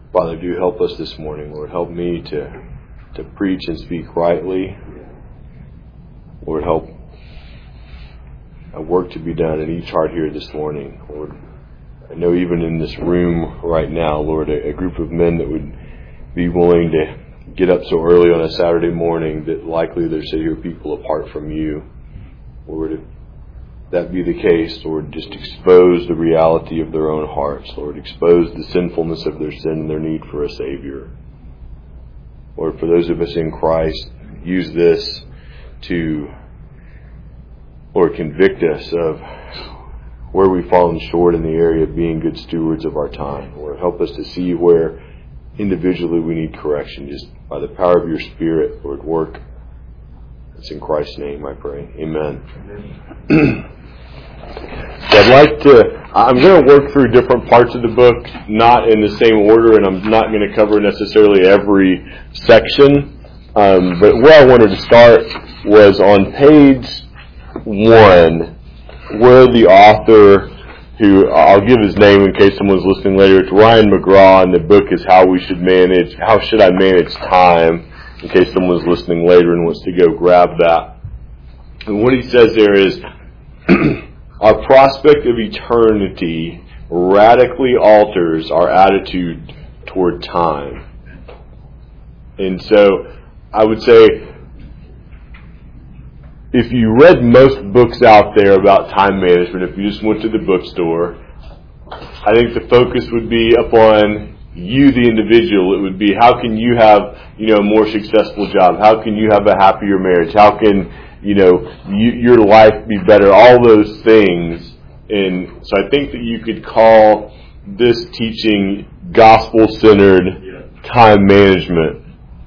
Father, do help us this morning, Lord. Help me to preach and speak rightly. Lord, help a work to be done in each heart here this morning. Lord, I know even in this room right now, Lord, a group of men that would be willing to get up so early on a Saturday morning that likely they're sitting here people apart from you. Lord, if that be the case, Lord, just expose the reality of their own hearts. Lord, expose the sinfulness of their sin and their need for a Savior. Lord, for those of us in Christ, use this to, Lord, convict us of where we've fallen short in the area of being good stewards of our time. Lord, help us to see where individually we need correction. Just by the power of your Spirit, Lord, work. It's in Christ's name I pray. Amen. I'm going to work through different parts of the book, not in the same order, and I'm not going to cover necessarily every section. But where I wanted to start was on page 1, where the author, who I'll give his name in case someone's listening later, it's Ryan McGraw, and the book is How Should I Manage Time, in case someone's listening later and wants to go grab that. And what he says there is, our prospect of eternity radically alters our attitude toward time. And so I would say, if you read most books out there about time management, if you just went to the bookstore, I think the focus would be upon you, the individual. It would be, how can you have, a more successful job? How can you have a happier marriage? How can, your life be better? All those things. And so I think that you could call this teaching gospel-centered time management.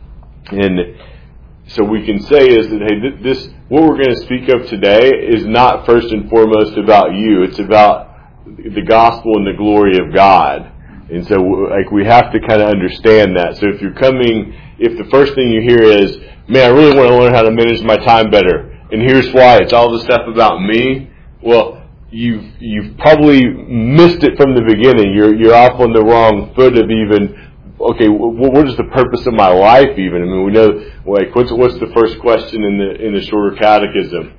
And so we can say is that, hey, this what we're going to speak of today is not first and foremost about you. It's about the gospel and the glory of God. And so, we have to kind of understand that. So if the first thing you hear is, man, I really want to learn how to manage my time better, and here's why, it's all the stuff about me, well, you've probably missed it from the beginning. You're off on the wrong foot of even, okay, what is the purpose of my life even? I mean, we know, what's the first question in the shorter catechism?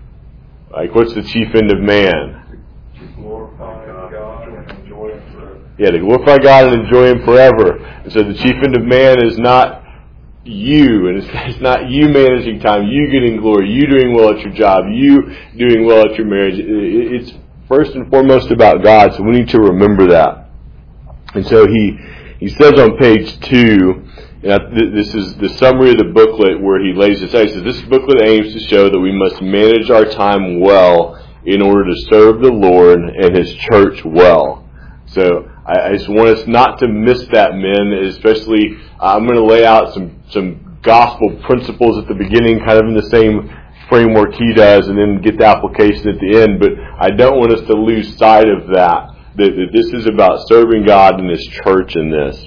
What's the chief end of man? To glorify God and enjoy Him forever. Yeah, to glorify God and enjoy Him forever. And so the chief end of man is not you, and it's not you managing time, you getting glory, you doing well at your job, you doing well at your marriage. It's first and foremost about God, so we need to remember that. And so he says on page 2, this is the summary of the booklet where he lays this out. He says, this booklet aims to show that we must manage our time well in order to serve the Lord and His church well. So I just want us not to miss that, men, especially I'm going to lay out some gospel principles at the beginning, kind of in the same framework he does, and then get the application at the end. But I don't want us to lose sight of that this is about serving God and His church in this.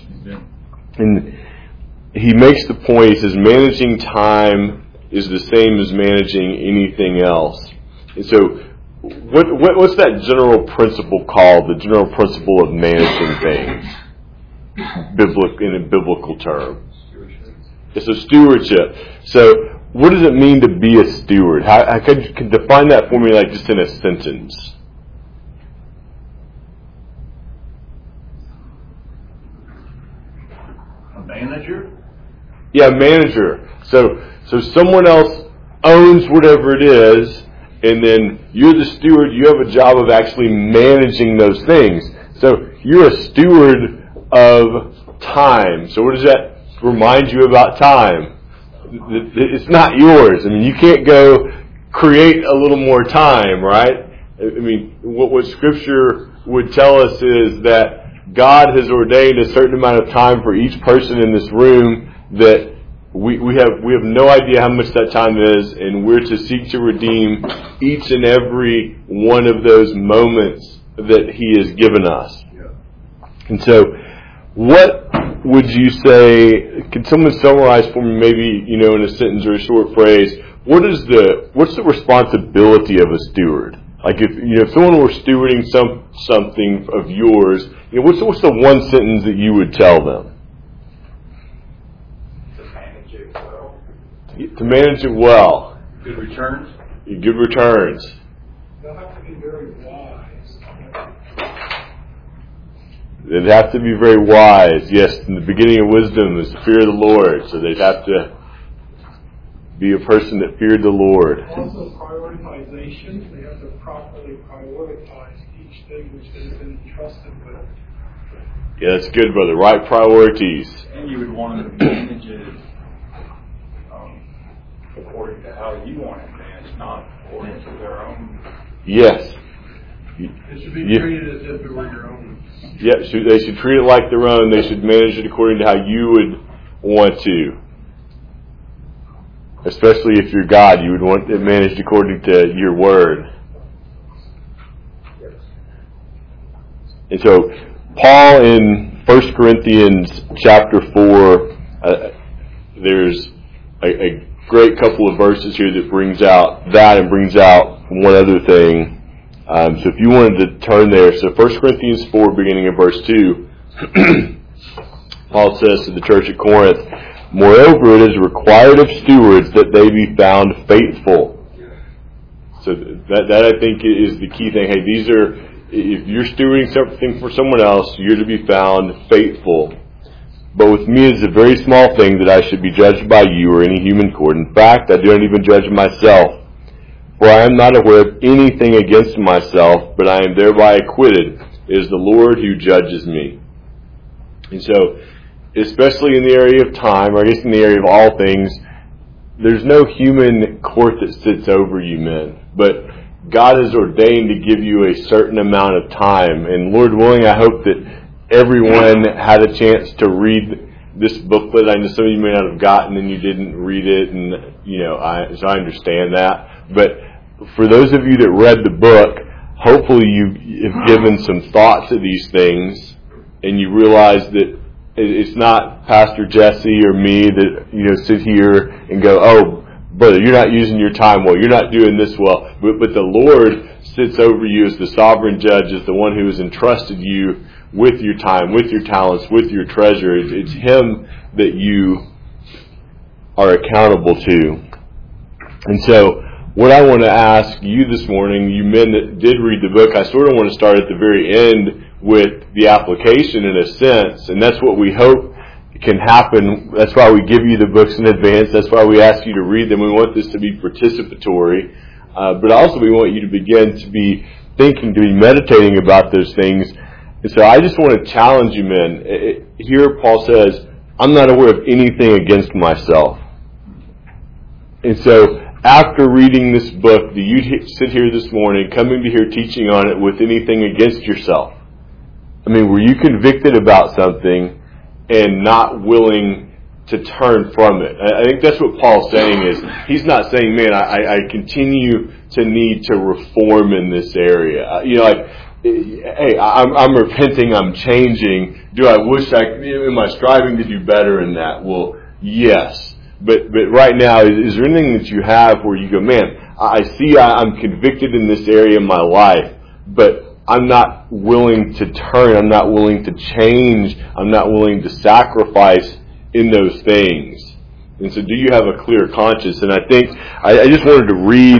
And he makes the point, he says, managing time is the same as managing anything else. And so, what's that general principle called? The general principle of managing things, in a biblical term. It's a stewardship. So, what does it mean to be a steward? How could you define that for me, just in a sentence? A manager? Yeah, manager. So someone else owns whatever it is, and then you're the steward. You have a job of actually managing those things. So you're a steward of time. So what does that remind you about time? It's not yours. I mean, you can't go create a little more time, right? I mean, what Scripture would tell us is that God has ordained a certain amount of time for each person in this room, that we have no idea how much that time is, and we're to seek to redeem each and every one of those moments that He has given us. And so, what would you say? Can someone summarize for me, maybe in a sentence or a short phrase? What's the responsibility of a steward? Like if someone were stewarding something of yours, what's the one sentence that you would tell them? To manage it well. To manage it well. Good returns. Good returns. They'll have to be very wise. They'd have to be very wise. Yes, in the beginning of wisdom is the fear of the Lord. So they'd have to be a person that feared the Lord. Also prioritization. They have to properly prioritize each thing which they've been entrusted with. Yeah, that's good, brother. Right priorities. And you would want them to manage it according to how you want it managed, not according to their own. Yes. It should be treated as if it were your own. Yeah, they should treat it like their own. They should manage it according to how you would want to. Especially if you're God, you would want it managed according to your word. And so, Paul in 1 Corinthians chapter 4, there's a great couple of verses here that brings out that and brings out one other thing. So if you wanted to turn there, so 1 Corinthians 4, beginning in verse 2, Paul says to the church at Corinth, "Moreover, it is required of stewards that they be found faithful." So that I think is the key thing. Hey, if you're stewarding something for someone else, you're to be found faithful. "But with me it is a very small thing that I should be judged by you or any human court. In fact, I do not even judge myself. For I am not aware of anything against myself, but I am thereby acquitted. It is the Lord who judges me." And so, especially in the area of time, or I guess in the area of all things, there's no human court that sits over you, men. But God has ordained to give you a certain amount of time. And Lord willing, I hope that everyone had a chance to read this booklet. I know some of you may not have gotten and you didn't read it, and so I understand that. But for those of you that read the book, hopefully you've given some thought to these things, and you realize that it's not Pastor Jesse or me that sit here and go, "Oh, brother, you're not using your time well. You're not doing this well." But the Lord sits over you as the sovereign judge, as the one who has entrusted you with your time, with your talents, with your treasure. It's Him that you are accountable to. And so, what I want to ask you this morning, you men that did read the book, I sort of want to start at the very end with the application in a sense, and that's what we hope can happen. That's why we give you the books in advance. That's why we ask you to read them. We want this to be participatory, but also we want you to begin to be thinking, to be meditating about those things. And so I just want to challenge you, men. Here Paul says, "I'm not aware of anything against myself." And so after reading this book, do you sit here this morning, coming to hear teaching on it, with anything against yourself? I mean, were you convicted about something and not willing to turn from it? I think that's what Paul's saying is, he's not saying, man, I continue to need to reform in this area. Hey, I'm repenting, I'm changing. Am I striving to do better in that? Well, yes. But right now, is there anything that you have where you go, man, I see I'm convicted in this area of my life, but I'm not willing to turn, I'm not willing to change, I'm not willing to sacrifice in those things. And so do you have a clear conscience? And I think, I just wanted to read,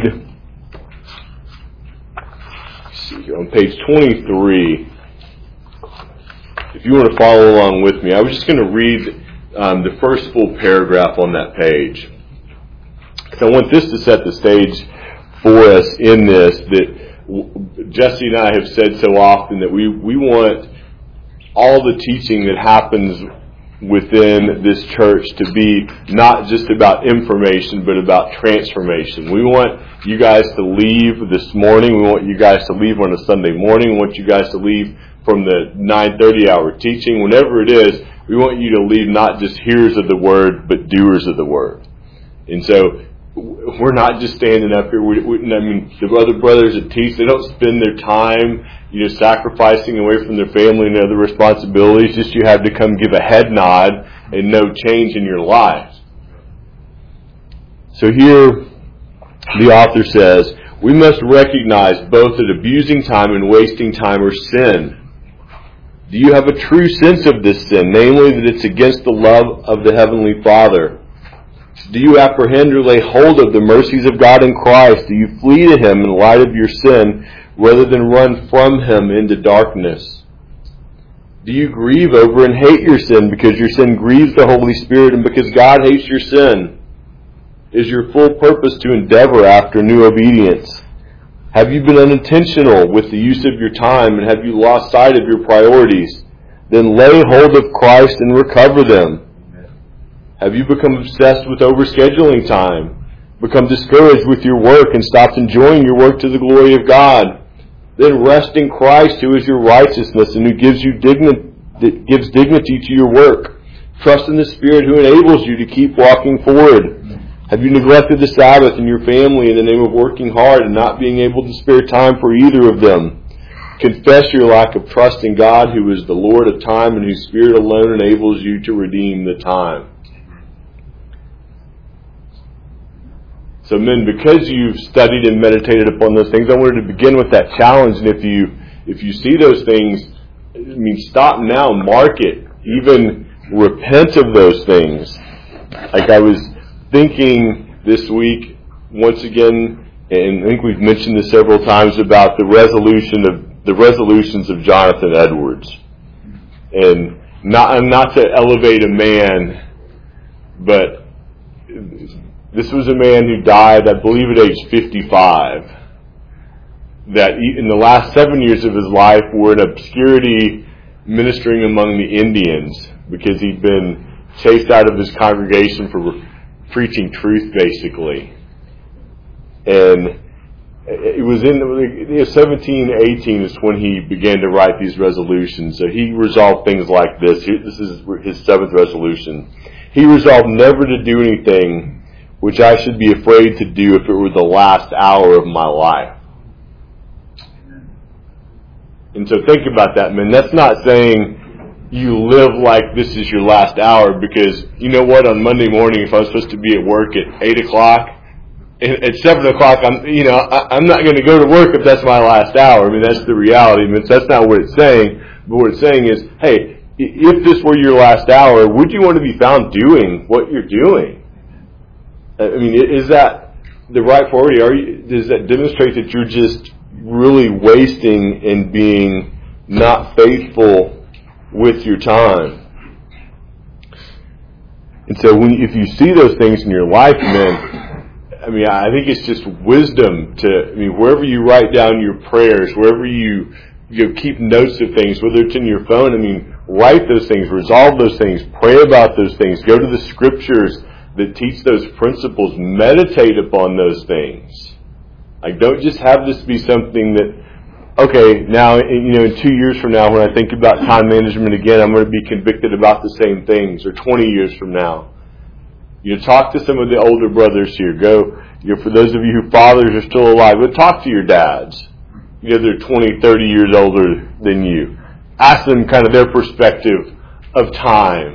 let's see here, on page 23, if you want to follow along with me, I was just going to read the first full paragraph on that page. So I want this to set the stage for us in this, that Jesse and I have said so often that we want all the teaching that happens within this church to be not just about information, but about transformation. We want you guys to leave this morning. We want you guys to leave on a Sunday morning. We want you guys to leave from the 9:30 hour teaching. Whenever it is, we want you to leave not just hearers of the word, but doers of the word. And so, we're not just standing up here. The other brothers that teach, they don't spend their time, sacrificing away from their family and other responsibilities. Just you have to come give a head nod and no change in your lives. So here, the author says, We must recognize both that abusing time and wasting time are sin. Do you have a true sense of this sin, namely that it's against the love of the Heavenly Father? Do you apprehend or lay hold of the mercies of God in Christ? Do you flee to Him in light of your sin rather than run from Him into darkness? Do you grieve over and hate your sin because your sin grieves the Holy Spirit and because God hates your sin? Is your full purpose to endeavor after new obedience? Have you been unintentional with the use of your time and have you lost sight of your priorities? Then lay hold of Christ and recover them. Have you become obsessed with overscheduling time, become discouraged with your work and stopped enjoying your work to the glory of God? Then rest in Christ, who is your righteousness and who gives dignity to your work. Trust in the Spirit who enables you to keep walking forward. Have you neglected the Sabbath and your family in the name of working hard and not being able to spare time for either of them? Confess your lack of trust in God, who is the Lord of time and whose Spirit alone enables you to redeem the time. So men, because you've studied and meditated upon those things, I wanted to begin with that challenge. And if you see those things, stop now, mark it, even repent of those things. Like I was thinking this week, once again, and I think we've mentioned this several times, about the resolutions of Jonathan Edwards. And not to elevate a man, but this was a man who died, I believe, at age 55. That in the last 7 years of his life were in obscurity ministering among the Indians because he'd been chased out of his congregation for preaching truth, basically. And it was in 1718 is when he began to write these resolutions. So he resolved things like this. This is his 7th resolution. He resolved never to do anything which I should be afraid to do if it were the last hour of my life. And so think about that, man. That's not saying you live like this is your last hour, because you know what? On Monday morning, if I'm supposed to be at work at 8 o'clock, at 7 o'clock, I'm not going to go to work if that's my last hour. That's the reality. That's not what it's saying. But what it's saying is, hey, if this were your last hour, would you want to be found doing what you're doing? Is that the right priority? Does that demonstrate that you're just really wasting and being not faithful with your time? And so if you see those things in your life, man, I think it's just wisdom to, wherever you write down your prayers, wherever you keep notes of things, whether it's in your phone, write those things, resolve those things, pray about those things, go to the scriptures that teach those principles, meditate upon those things. Don't just have this be something that, okay, now, in 2 years from now, when I think about time management again, I'm going to be convicted about the same things, or 20 years from now. Talk to some of the older brothers here. Go, for those of you who fathers are still alive, but talk to your dads. They're 20, 30 years older than you. Ask them kind of their perspective of time.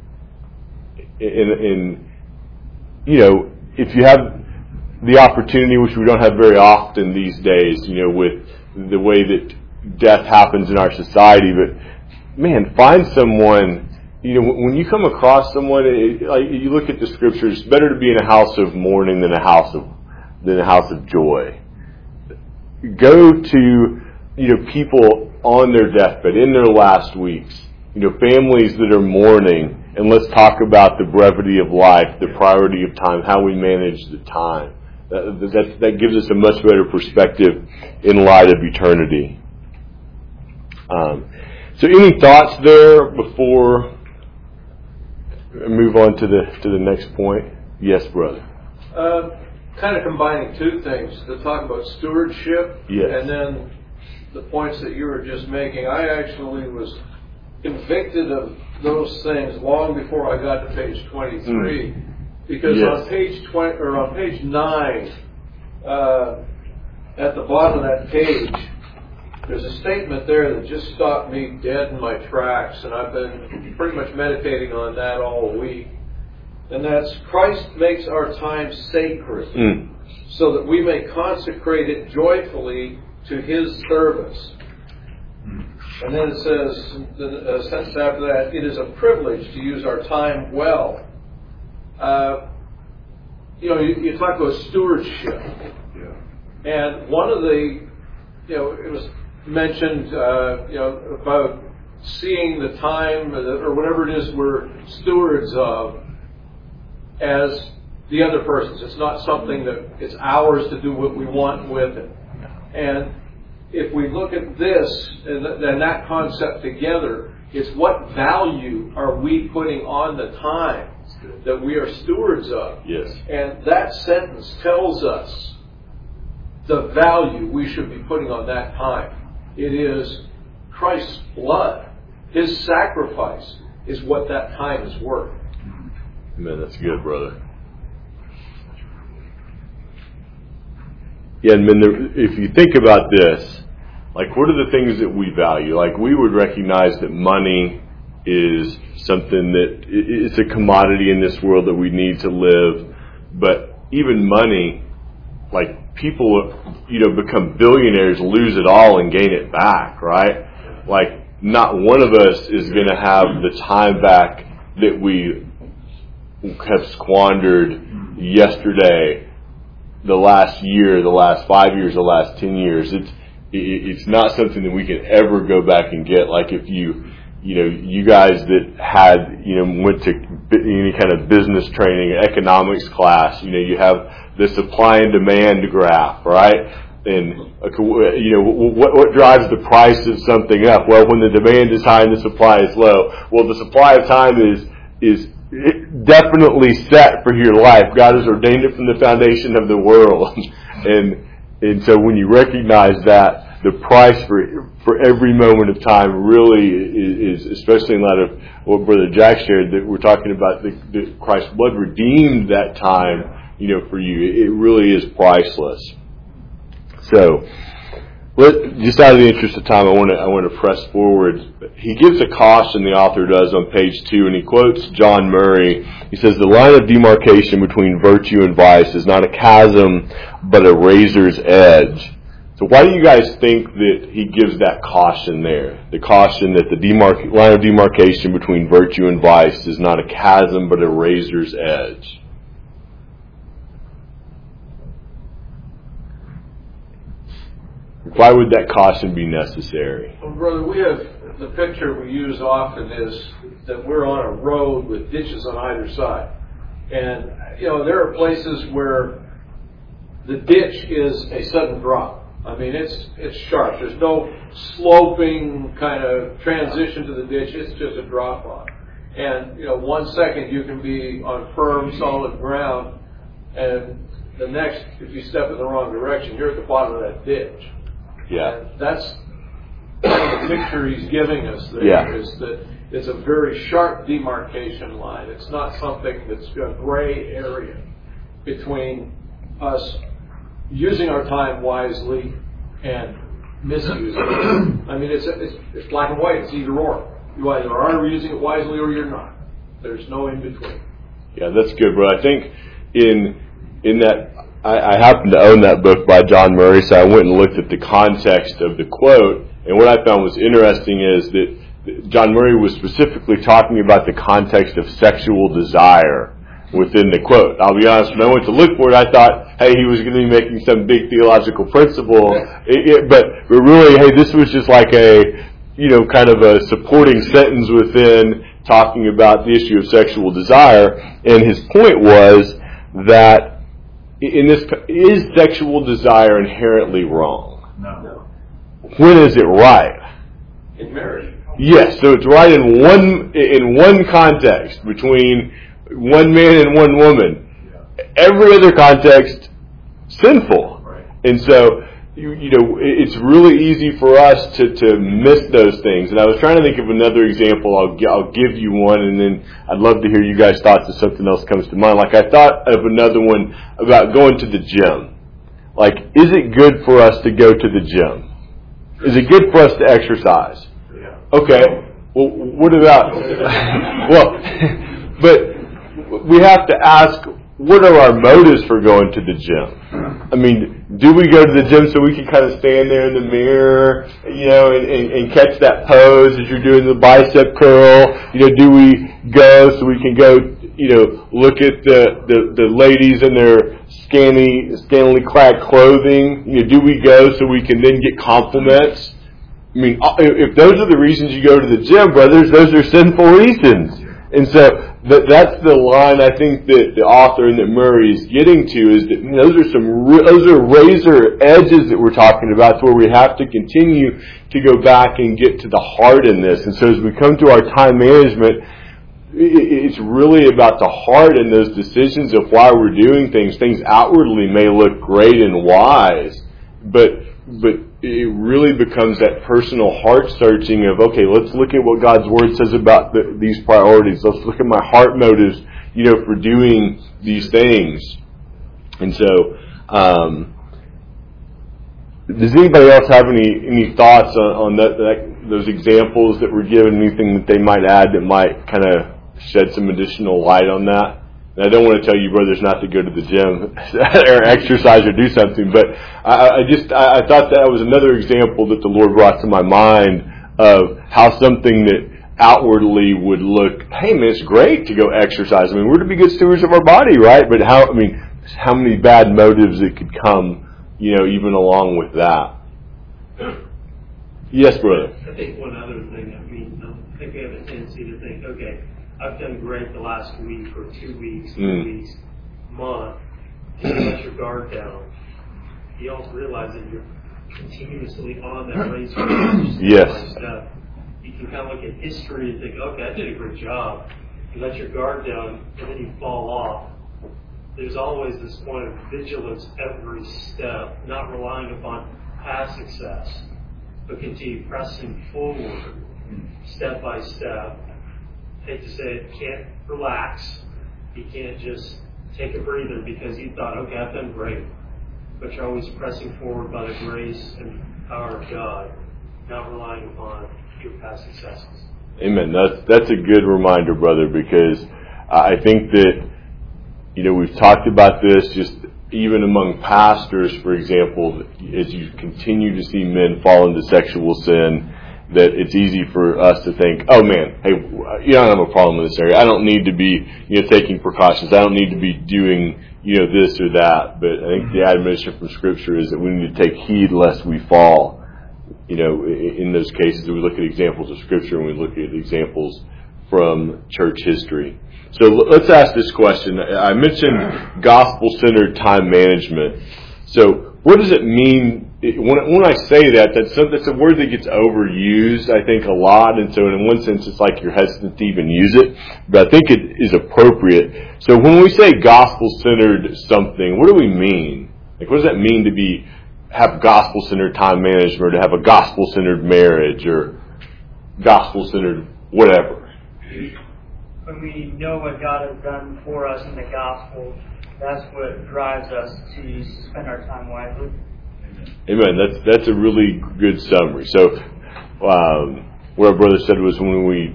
If you have the opportunity, which we don't have very often these days, with the way that death happens in our society, but man, find someone, when you come across someone, you look at the scriptures, it's better to be in a house of mourning than a house of joy. Go to, people on their deathbed, in their last weeks, families that are mourning, and let's talk about the brevity of life, the priority of time, how we manage the time. That gives us a much better perspective in light of eternity. So any thoughts there before I move on to the next point? Yes, brother. Kind of combining two things, to talk about stewardship, yes, and then the points that you were just making. I actually was convicted of those things long before I got to page 23, because yes, on page 20 or on page 9, at the bottom of that page, there's a statement there that just stopped me dead in my tracks, and I've been pretty much meditating on that all week. And that's, Christ makes our time sacred. so that we may consecrate it joyfully to His service. And then it says, the sentence after that, it is a privilege to use our time well. You talk about stewardship. And one of the, it was mentioned, about seeing the time or whatever it is we're stewards of as the other person's. It's not something that it's ours to do what we want with it. And if we look at this and that concept together, it's what value are we putting on the time that we are stewards of? Yes. And that sentence tells us the value we should be putting on that time. It is Christ's blood. His sacrifice is what that time is worth. Man, that's good, brother. Yeah, and if you think about this, like, what are the things that we value? Like, we would recognize that money is something that it's a commodity in this world that we need to live. But even money, like, people, become billionaires, lose it all and gain it back, right? Like, not one of us is going to have the time back that we have squandered yesterday, the last year, the last 5 years, the last 10 years. It's not something that we can ever go back and get. Like, if you guys that had, went to any kind of business training, economics class, you have the supply and demand graph, right? And, what drives the price of something up? Well, when the demand is high and the supply is low. Well, the supply of time is definitely set for your life. God has ordained it from the foundation of the world. And so when you recognize that, the price for every moment of time really is, especially in light of what Brother Jack shared, that we're talking about that Christ's blood redeemed that time, for you. It really is priceless. So, just out of the interest of time, I want to press forward. He gives a caution, the author does, on page 2, and he quotes John Murray. He says, the line of demarcation between virtue and vice is not a chasm, but a razor's edge. So why do you guys think that he gives that caution there? The caution that the line of demarcation between virtue and vice is not a chasm, but a razor's edge. Why would that caution be necessary? Well, brother, we have the picture we use often is that we're on a road with ditches on either side. And, there are places where the ditch is a sudden drop. I mean, it's sharp. There's no sloping kind of transition to the ditch. It's just a drop off. And, 1 second you can be on firm, solid ground, and the next, if you step in the wrong direction, you're at the bottom of that ditch. Yeah. And that's kind of the picture he's giving us there, is that it's a very sharp demarcation line. It's not something that's a gray area between us using our time wisely and misusing it. I mean, it's black and white. It's either or. You either are using it wisely or you're not. There's no in between. Yeah, that's good, bro. I think in that, I happen to own that book by John Murray, so I went and looked at the context of the quote, and what I found was interesting is that John Murray was specifically talking about the context of sexual desire within the quote. I'll be honest, when I went to look for it, I thought, hey, he was going to be making some big theological principle, but really, hey, this was just like a, kind of a supporting sentence within talking about the issue of sexual desire, and his point was that is sexual desire inherently wrong? No. When is it right? In marriage. Yes, so it's right in one context between one man and one woman. Yeah. Every other context, sinful. Right. And so, it's really easy for us to miss those things. And I was trying to think of another example. I'll give you one, and then I'd love to hear you guys' thoughts if something else comes to mind. Like, I thought of another one about going to the gym. Like, is it good for us to go to the gym? Is it good for us to exercise? Yeah. Okay. Well, what about... but we have to ask, what are our motives for going to the gym? I mean, do we go to the gym so we can kind of stand there in the mirror, and catch that pose as you're doing the bicep curl? Do we go so we can go, look at the ladies in their scantily clad clothing? Do we go so we can then get compliments? I mean, if those are the reasons you go to the gym, brothers, those are sinful reasons. And so that's the line I think that the author and that Murray is getting to, is that those are razor edges that we're talking about, to where we have to continue to go back and get to the heart in this. And so as we come to our time management, it's really about the heart in those decisions of why we're doing things. Things outwardly may look great and wise, but it really becomes that personal heart searching of, okay, let's look at what God's Word says about these priorities. Let's look at my heart motives, for doing these things. And so, does anybody else have any thoughts on those examples that were given? Anything that they might add that might kind of shed some additional light on that? And I don't want to tell you brothers not to go to the gym or exercise or do something, but I thought that was another example that the Lord brought to my mind of how something that outwardly would look, hey man, it's great to go exercise. I mean, we're to be good stewards of our body, right? But how many bad motives it could come, even along with that. Yes, brother. I think one other thing, I think we have a tendency to think, okay, I've done great the last week or 2 weeks, 3 weeks, month. Just let your guard down. You also realize that you're continuously on that razor. Yes. You can kind of look at history and think, okay, I did a great job. You let your guard down and then you fall off. There's always this point of vigilance every step, not relying upon past success, but continue pressing forward step by step. I hate to say it, you can't relax. You can't just take a breather because you thought, okay, I've done great. But you're always pressing forward by the grace and power of God, not relying upon your past successes. Amen. That's a good reminder, brother, because I think that, we've talked about this just even among pastors, for example, as you continue to see men fall into sexual sin, that it's easy for us to think, oh man, hey, you don't have a problem in this area. I don't need to be, taking precautions. I don't need to be doing, this or that. But I think the admonition from Scripture is that we need to take heed lest we fall. In those cases, we look at examples of Scripture and we look at examples from church history. So let's ask this question. I mentioned gospel-centered time management. So what does it mean? When I say that, that's a word that gets overused, I think, a lot. And so in one sense, it's like you're hesitant to even use it. But I think it is appropriate. So when we say gospel-centered something, what do we mean? Like, what does that mean to have gospel-centered time management, or to have a gospel-centered marriage, or gospel-centered whatever? When we know what God has done for us in the gospel, that's what drives us to spend our time wisely. Amen. That's a really good summary. So, what our brother said was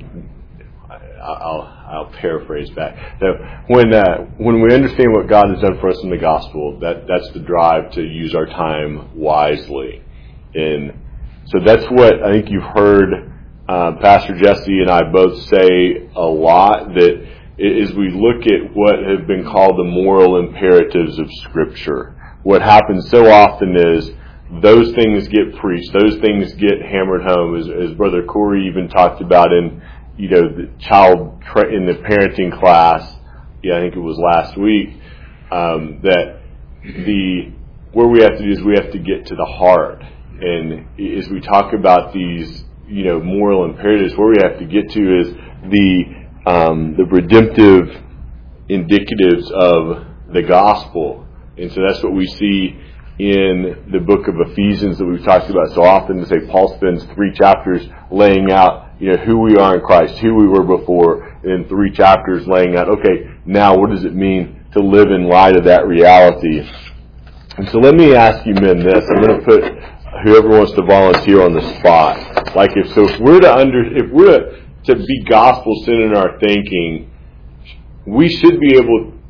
I'll paraphrase back. So when we understand what God has done for us in the gospel, that's the drive to use our time wisely. And so that's what I think you've heard Pastor Jesse and I both say a lot, that as we look at what have been called the moral imperatives of Scripture, what happens so often is those things get preached, those things get hammered home, as Brother Corey even talked about in the child in the parenting class. I think it was last week. That where we have to do is we have to get to the heart, and as we talk about these moral imperatives, where we have to get to is the redemptive indicatives of the gospel. And so that's what we see in the book of Ephesians that we've talked about so often. To say Paul spends 3 chapters laying out who we are in Christ, who we were before, and then 3 chapters laying out, okay, now what does it mean to live in light of that reality? And so let me ask you men this. I'm going to put whoever wants to volunteer on the spot. Like if we're to be gospel-centered in our thinking, we should be able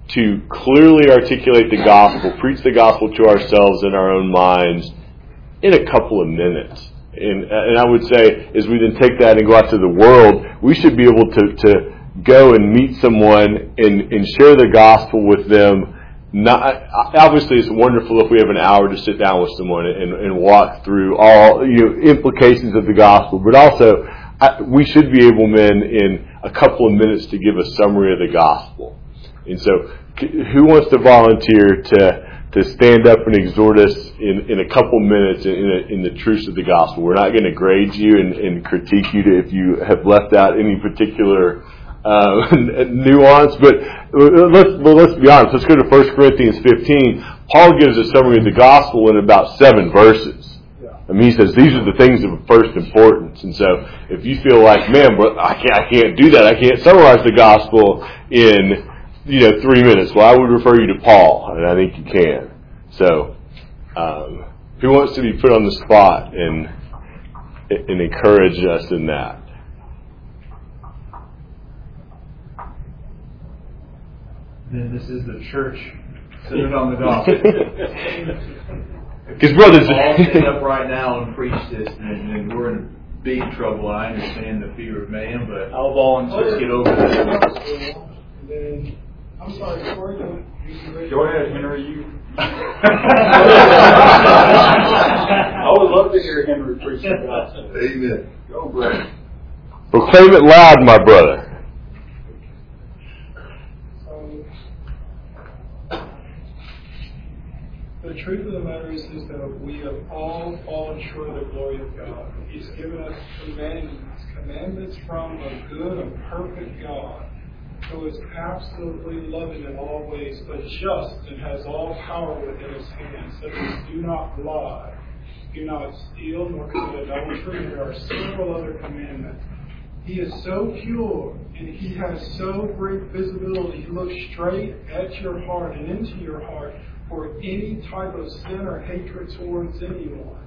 to clearly articulate the gospel, preach the gospel to ourselves in our own minds in a couple of minutes. And I would say, as we then take that and go out to the world, we should be able to go and meet someone and share the gospel with them. Not obviously, it's wonderful if we have an hour to sit down with someone and walk through all implications of the gospel, but also we should be able, men, in a couple of minutes to give a summary of the gospel. And so, who wants to volunteer to stand up and exhort us in a couple minutes in the truths of the gospel? We're not going to grade you and critique you if you have left out any particular nuance, but let's be honest. Let's go to 1 Corinthians 15. Paul gives a summary of the gospel in about 7 verses. I mean, he says these are the things of first importance. And so, if you feel like, man, but I can't do that. I can't summarize the gospel in 3 minutes. Well, I would refer you to Paul, and I think you can. So, who wants to be put on the spot and encourage us in that? Then this is the church sitting on the gospel. Because brothers, Paul stand up right now and preach this, and we're in big trouble. I understand the fear of man, but I'll volunteer to get over this. Then, I'm sorry, before you Go ahead, Henry. You. I would love to hear Henry preach the gospel. Amen. Go, brother. proclaim it loud, my brother. The truth of the matter is that we have all fallen short of the glory of God. He's given us commandments from a good and perfect God, who is absolutely loving in all ways, but just and has all power within his hands, such as do not lie, do not steal, nor commit adultery. There are several other commandments. He is so pure, and he has so great visibility. He looks straight at your heart and into your heart for any type of sin or hatred towards anyone.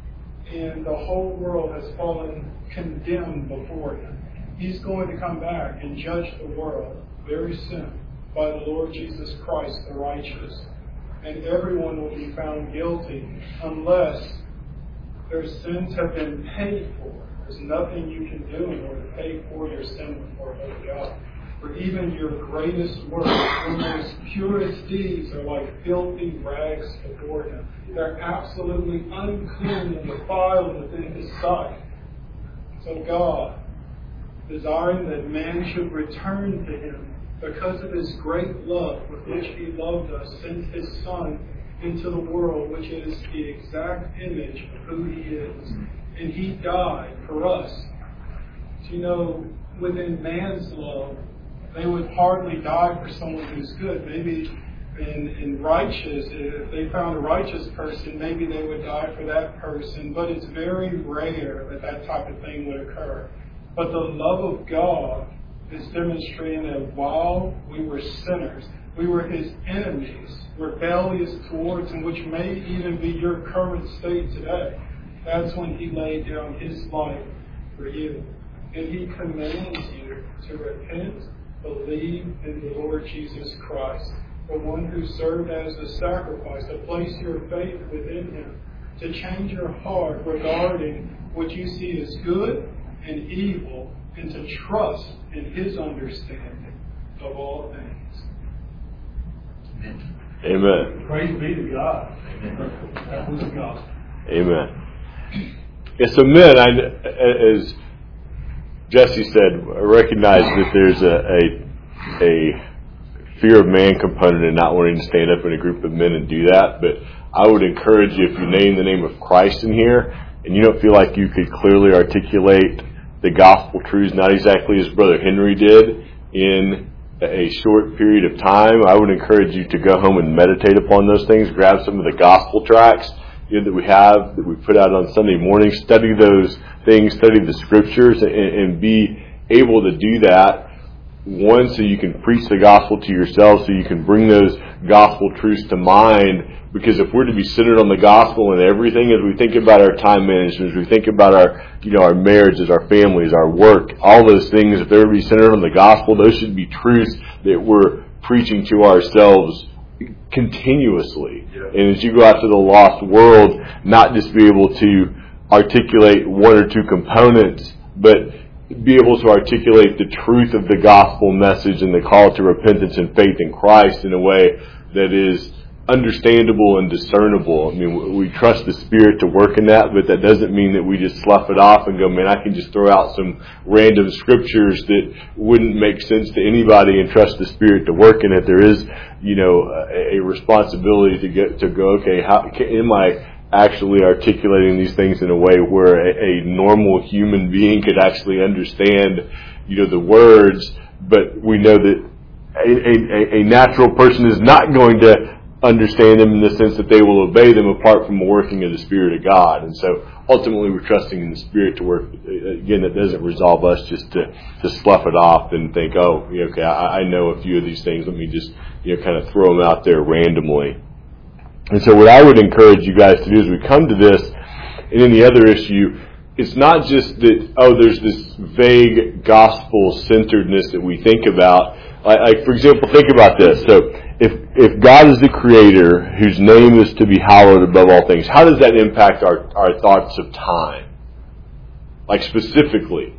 And the whole world has fallen condemned before him. He's going to come back and judge the world very soon by the Lord Jesus Christ, the righteous. And everyone will be found guilty unless their sins have been paid for. There's nothing you can do in order to pay for your sin before God. For even your greatest works, your most purest deeds are like filthy rags before him. They're absolutely unclean and defiled within his sight. So God, desiring that man should return to him because of his great love with which he loved us, sent his Son into the world, which is the exact image of who he is. And he died for us. So, you know, within man's love, they would hardly die for someone who's good. Maybe in righteous, if they found a righteous person, maybe they would die for that person. But it's very rare that that type of thing would occur. But the love of God is demonstrating that while we were sinners, we were his enemies, rebellious towards him, which may even be your current state today. That's when he laid down his life for you. And he commands you to repent, believe in the Lord Jesus Christ, the one who served as a sacrifice, to place your faith within him, to change your heart regarding what you see as good and evil, and to trust in his understanding of all things. Amen. Praise be to God. That was the gospel. Amen. Yes, so men, as Jesse said, I recognize that there's a fear of man component in not wanting to stand up in a group of men and do that. But I would encourage you, if you name the name of Christ in here and you don't feel like you could clearly articulate the gospel truths, not exactly as Brother Henry did in a short period of time, I would encourage you to go home and meditate upon those things. Grab some of the gospel tracts that we have, that we put out on Sunday morning. Study those things, study the scriptures, and be able to do that. One, so you can preach the gospel to yourself, so you can bring those gospel truths to mind. Because if we're to be centered on the gospel and everything, as we think about our time management, as we think about our marriages, our families, our work, all those things, if they're to be centered on the gospel, those should be truths that we're preaching to ourselves continuously. And as you go out to the lost world, not just be able to articulate one or two components, but be able to articulate the truth of the gospel message and the call to repentance and faith in Christ in a way that is understandable and discernible. I mean, we trust the Spirit to work in that, but that doesn't mean that we just slough it off and go, man, I can just throw out some random scriptures that wouldn't make sense to anybody and trust the Spirit to work in it. There is, a responsibility to go, okay, how am I actually articulating these things in a way where a normal human being could actually understand, the words, but we know that a natural person is not going to understand them in the sense that they will obey them apart from the working of the Spirit of God. And so ultimately we're trusting in the Spirit to work. Again, that doesn't resolve us just to slough it off and think, okay, I know a few of these things. Let me just, kind of throw them out there randomly. And so what I would encourage you guys to do as we come to this and any other issue, it's not just that, there's this vague gospel-centeredness that we think about. Like, for example, think about this. So, if God is the Creator, whose name is to be hallowed above all things, how does that impact our thoughts of time? Like, specifically.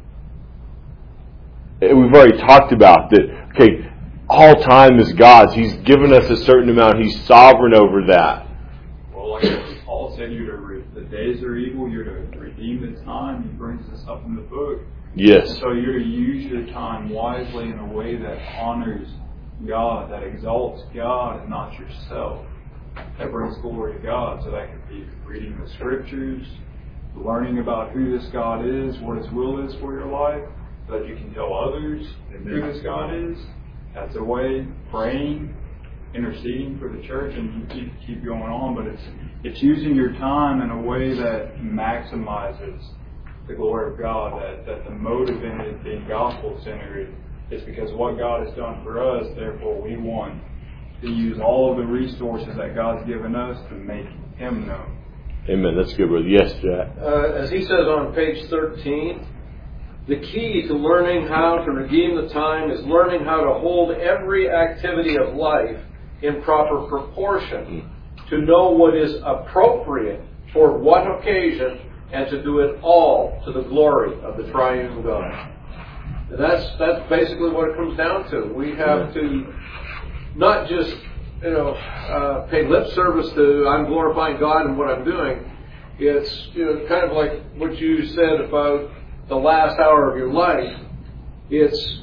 We've already talked about that, okay, all time is God's. He's given us a certain amount. He's sovereign over that. Well, like Paul said, the days are evil. You're to redeem the time. He brings this up in the book. Yes. And so you're to use your time wisely in a way that honors God, that exalts God and not yourself. That brings glory to God. So that could be reading the scriptures, learning about who this God is, what His will is for your life, so that you can tell others who this God is. That's a way. Praying, interceding for the church, and you keep going on. But it's using your time in a way that maximizes the glory of God. That the motive in it being gospel-centered is because what God has done for us. Therefore, we want to use all of the resources that God's given us to make Him known. Amen. That's good, brother. Yes, Jack. As he says on page 13, the key to learning how to redeem the time is learning how to hold every activity of life in proper proportion, to know what is appropriate for what occasion, and to do it all to the glory of the triune God. That's basically what it comes down to. We have to not just pay lip service to I'm glorifying God in what I'm doing. It's kind of like what you said about the last hour of your life. It's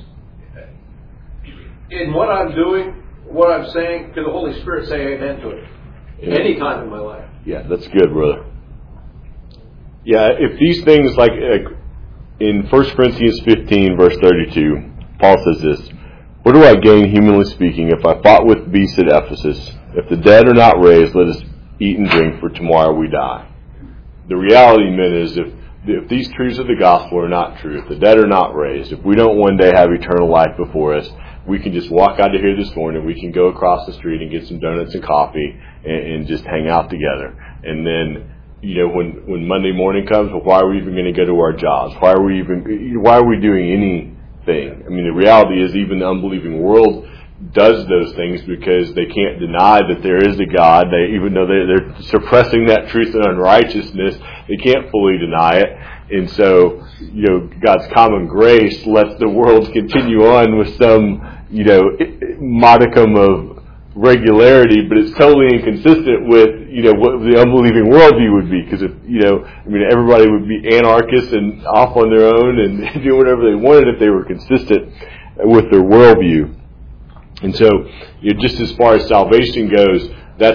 in what I'm doing, what I'm saying. Can the Holy Spirit say amen to it? Any time in my life. Yeah, that's good, brother. Yeah, if these things, like in 1 Corinthians 15, verse 32, Paul says this, "What do I gain, humanly speaking, if I fought with beasts at Ephesus? If the dead are not raised, let us eat and drink, for tomorrow we die." The reality, men, is if these truths of the gospel are not true, if the dead are not raised, if we don't one day have eternal life before us, we can just walk out of here this morning, we can go across the street and get some donuts and coffee and just hang out together. And then, when Monday morning comes, well, why are we even going to go to our jobs? Why are we doing anything? I mean, the reality is even the unbelieving world does those things because they can't deny that there is a God. Even though they're suppressing that truth in unrighteousness, they can't fully deny it. And so, God's common grace lets the world continue on with some, modicum of regularity, but it's totally inconsistent with, what the unbelieving worldview would be. Because everybody would be anarchists and off on their own and do whatever they wanted if they were consistent with their worldview. And so, just as far as salvation goes,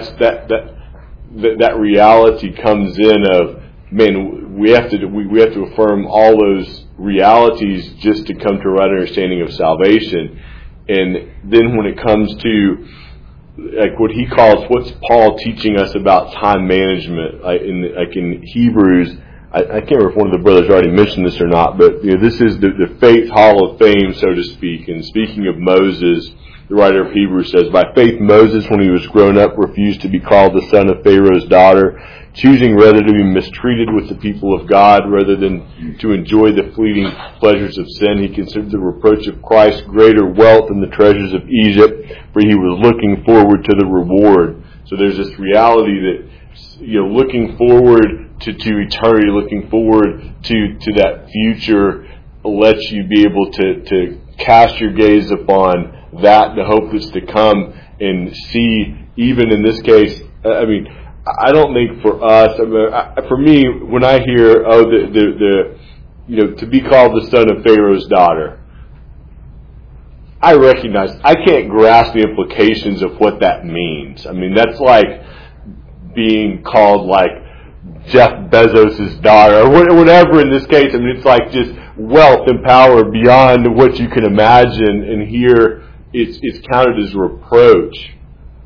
that reality comes in of, man, we have to affirm all those realities just to come to a right understanding of salvation. And then when it comes to like what he calls, what's Paul teaching us about time management? In Hebrews, I can't remember if one of the brothers already mentioned this or not, but this is the faith hall of fame, so to speak. And speaking of Moses, the writer of Hebrews says, by faith Moses, when he was grown up, refused to be called the son of Pharaoh's daughter, choosing rather to be mistreated with the people of God rather than to enjoy the fleeting pleasures of sin. He considered the reproach of Christ greater wealth than the treasures of Egypt, for he was looking forward to the reward. So there's this reality that, looking forward to eternity, looking forward to that future, lets you be able to cast your gaze upon that, the hope that's to come, and see, even in this case, I don't think for us, for me, when I hear, to be called the son of Pharaoh's daughter, I recognize, I can't grasp the implications of what that means. That's like being called like Jeff Bezos' daughter, or whatever in this case. It's like just wealth and power beyond what you can imagine, and here it's counted as reproach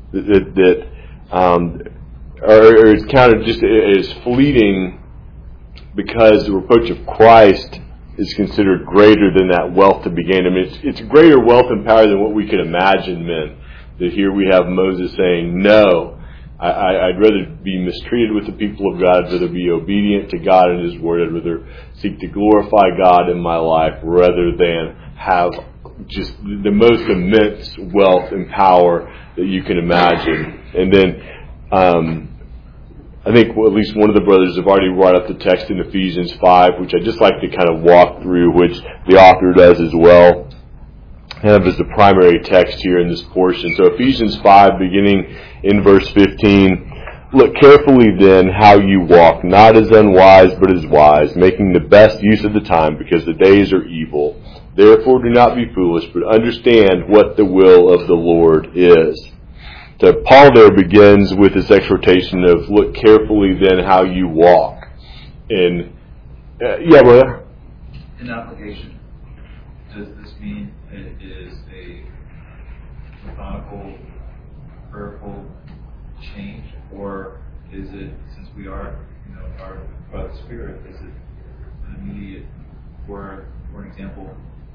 or it's counted just as fleeting, because the reproach of Christ is considered greater than that wealth to begin. It's greater wealth and power than what we can imagine, men. That here we have Moses saying, no, I'd rather be mistreated with the people of God, I'd rather be obedient to God and His Word, I'd rather seek to glorify God in my life rather than have just the most immense wealth and power that you can imagine. And then I think at least one of the brothers have already brought up the text in Ephesians 5, which I just like to kind of walk through, which the author does as well, kind of as the primary text here in this portion. So Ephesians 5, beginning in verse 15, look carefully then how you walk, not as unwise but as wise, making the best use of the time, because the days are evil. Therefore do not be foolish, but understand what the will of the Lord is. So Paul there begins with this exhortation of look carefully then how you walk. And yeah, brother. In application, does this mean it is a methodical, prayerful change, or is it, since we are, are by the Spirit, is it an immediate? For an example,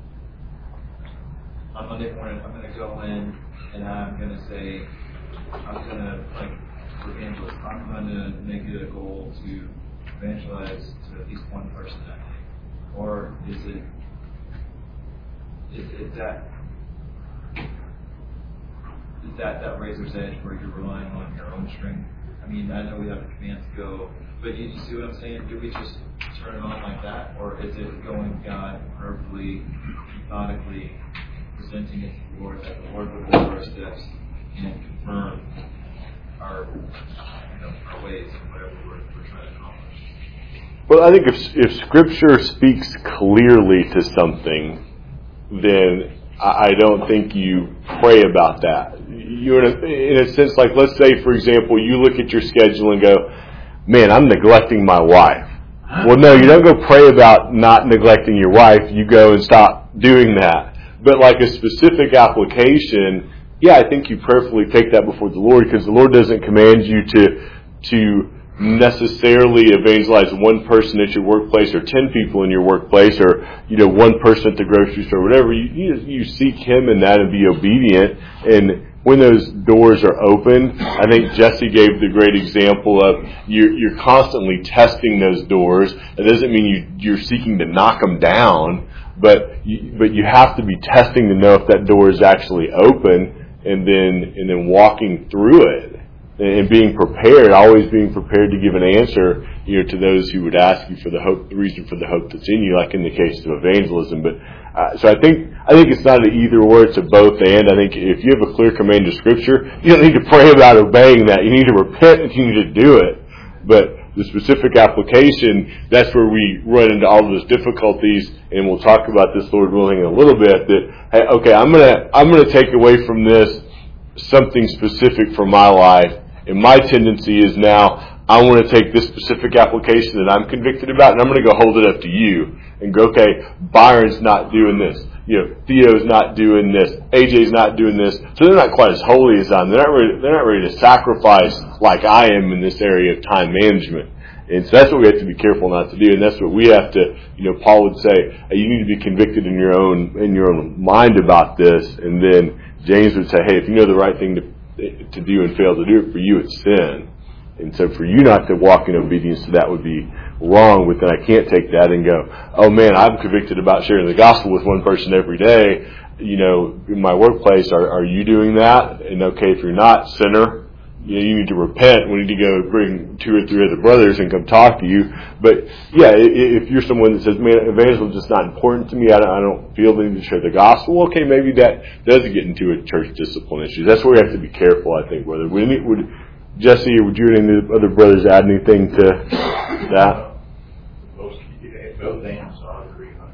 on Monday morning, I'm going to go in and I'm going to say, I'm going to, for evangelist, I'm going to make it a goal to evangelize to at least one person that day. Or is that razor's edge where you're relying on your own strength? I know we have the command to go, but you see what I'm saying? Do we just turn it on like that? Or is it going to God prayerfully, methodically, presenting it to the Lord, that the Lord would order our steps and confirm our ways and whatever we're trying to accomplish? Well, I think if Scripture speaks clearly to something, then I don't think you pray about that. You're in a sense, like, let's say, for example, you look at your schedule and go, man, I'm neglecting my wife. Well, no, you don't go pray about not neglecting your wife. You go and stop doing that. But like a specific application, yeah, I think you prayerfully take that before the Lord, because the Lord doesn't command you to necessarily evangelize one person at your workplace, or 10 people in your workplace, or one person at the grocery store, whatever. You seek Him in that and be obedient. And when those doors are open, I think Jesse gave the great example of you're constantly testing those doors. It doesn't mean you're seeking to knock them down, but you have to be testing to know if that door is actually open, and then walking through it and being prepared, always being prepared to give an answer, to those who would ask you for the hope, the reason for the hope that's in you, like in the case of evangelism. But so I think it's not an either or, it's a both and. I think if you have a clear command of Scripture, you don't need to pray about obeying that. You need to repent and you need to do it. But the specific application, that's where we run into all of those difficulties, and we'll talk about this, Lord willing, in a little bit. That, hey, okay, I'm gonna take away from this something specific for my life, and my tendency is now I want to take this specific application that I'm convicted about, and I'm going to go hold it up to you and go, okay, Byron's not doing this. Theo's not doing this. AJ's not doing this. So they're not quite as holy as I am. They're not ready to sacrifice like I am in this area of time management. And so that's what we have to be careful not to do. And that's what we have to, Paul would say, hey, you need to be convicted in your own mind about this, and then James would say, hey, if you know the right thing to do and fail to do it, for you it's sin. And so for you not to walk in obedience to that would be wrong, but then I can't take that and go, oh man, I'm convicted about sharing the gospel with one person every day. In my workplace, are you doing that? And okay, if you're not, sinner, you need to repent. We need to go bring 2 or 3 other brothers and come talk to you. But yeah, if you're someone that says, man, evangelism is just not important to me, I don't feel the need to share the gospel, okay, maybe that does get into a church discipline issue. That's where we have to be careful, I think, brother. Jesse, would you or any of the other brothers add anything to that? Both ends, I agree 100%.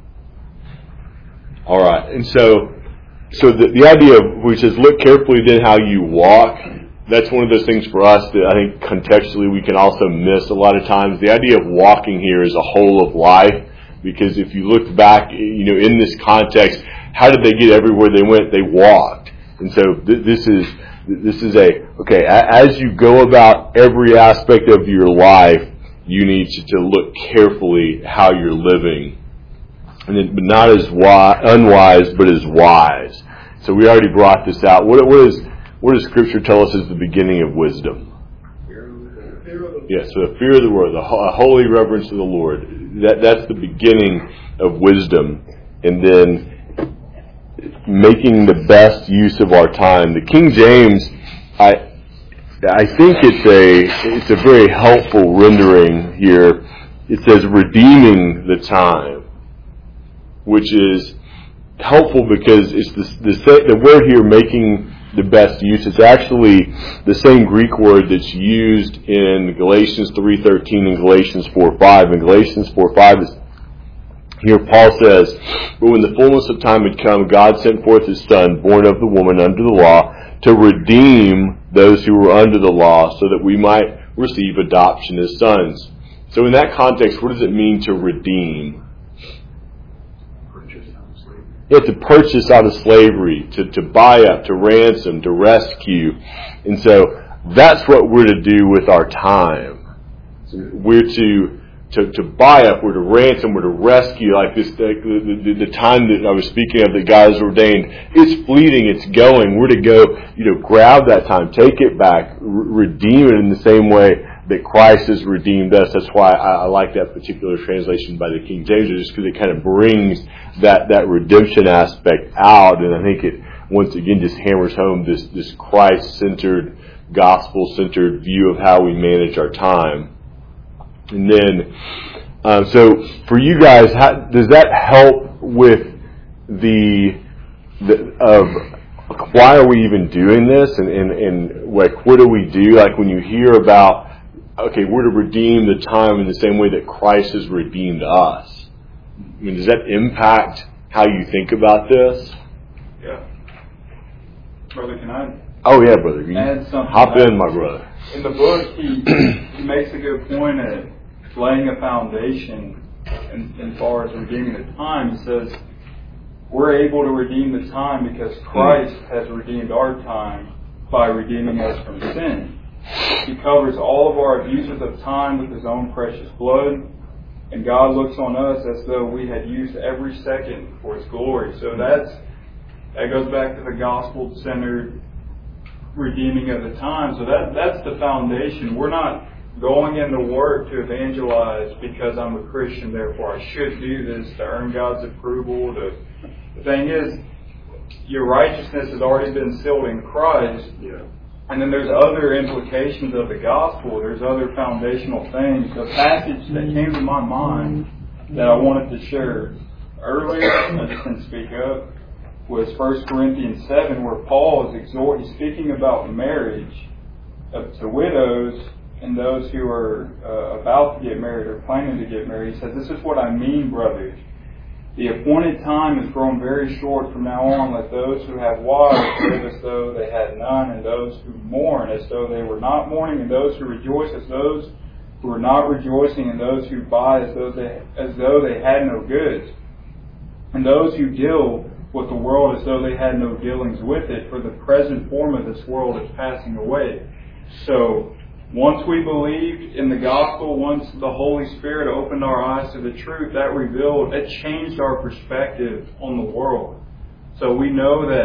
All right, and so the idea of, which says, look carefully then how you walk, that's one of those things for us that I think contextually we can also miss a lot of times. The idea of walking here is a whole of life, because if you look back, in this context, how did they get everywhere they went? They walked. And so this is as you go about every aspect of your life, you need to look carefully how you're living. But not as unwise, but as wise. So we already brought this out. What does Scripture tell us is the beginning of wisdom? Yes, so the fear of the Lord, a holy reverence of the Lord. That's the beginning of wisdom. And then making the best use of our time. The King James, I think it's a very helpful rendering here. It says redeeming the time, which is helpful because it's the word here, making the best use. It's actually the same Greek word that's used in Galatians 3:13 and Galatians 4:5. In Galatians 4:5, here Paul says, but when the fullness of time had come, God sent forth His Son, born of the woman under the law, to redeem those who were under the law, so that we might receive adoption as sons. So in that context, what does it mean to redeem? Yeah, to purchase out of slavery, to buy up, to ransom, to rescue. And so that's what we're to do with our time. We're to buy up, we're to ransom, we're to rescue, like this, the time that I was speaking of that God has ordained. It's fleeting, it's going. We're to go, grab that time, take it back, redeem it in the same way that Christ has redeemed us. That's why I like that particular translation by the King James, just because it kind of brings that redemption aspect out, and I think it once again just hammers home this Christ-centered, gospel-centered view of how we manage our time. And then, so for you guys, does that help with why are we even doing this, and like what do we do? Like when you hear about, okay, we're to redeem the time in the same way that Christ has redeemed us. I mean, does that impact how you think about this? Yeah. Brother, can I? Oh yeah, brother. Add something. Hop in, my brother. In the book, he makes a good point at laying a foundation in far as redeeming the time. He says, we're able to redeem the time because Christ has redeemed our time by redeeming us from sin. He covers all of our abuses of time with His own precious blood, and God looks on us as though we had used every second for His glory. So that goes back to the gospel-centered redeeming of the time. So that's the foundation. We're not going into work to evangelize because I'm a Christian, therefore I should do this to earn God's approval. The thing is, your righteousness has already been sealed in Christ. Yeah. And then there's other implications of the gospel. There's other foundational things. The passage that came to my mind that I wanted to share earlier, I just didn't speak up, was 1 Corinthians 7, where Paul is he's speaking about marriage to widows and those who are about to get married or planning to get married. He says, this is what I mean, brothers. The appointed time is grown very short from now on. Let those who have wives live as though they had none, and those who mourn as though they were not mourning, and those who rejoice as those who are not rejoicing, and those who buy as though they had no goods, and those who deal with the world as though they had no dealings with it, for the present form of this world is passing away. So, once we believed in the gospel, once the Holy Spirit opened our eyes to the truth, that changed our perspective on the world. So we know that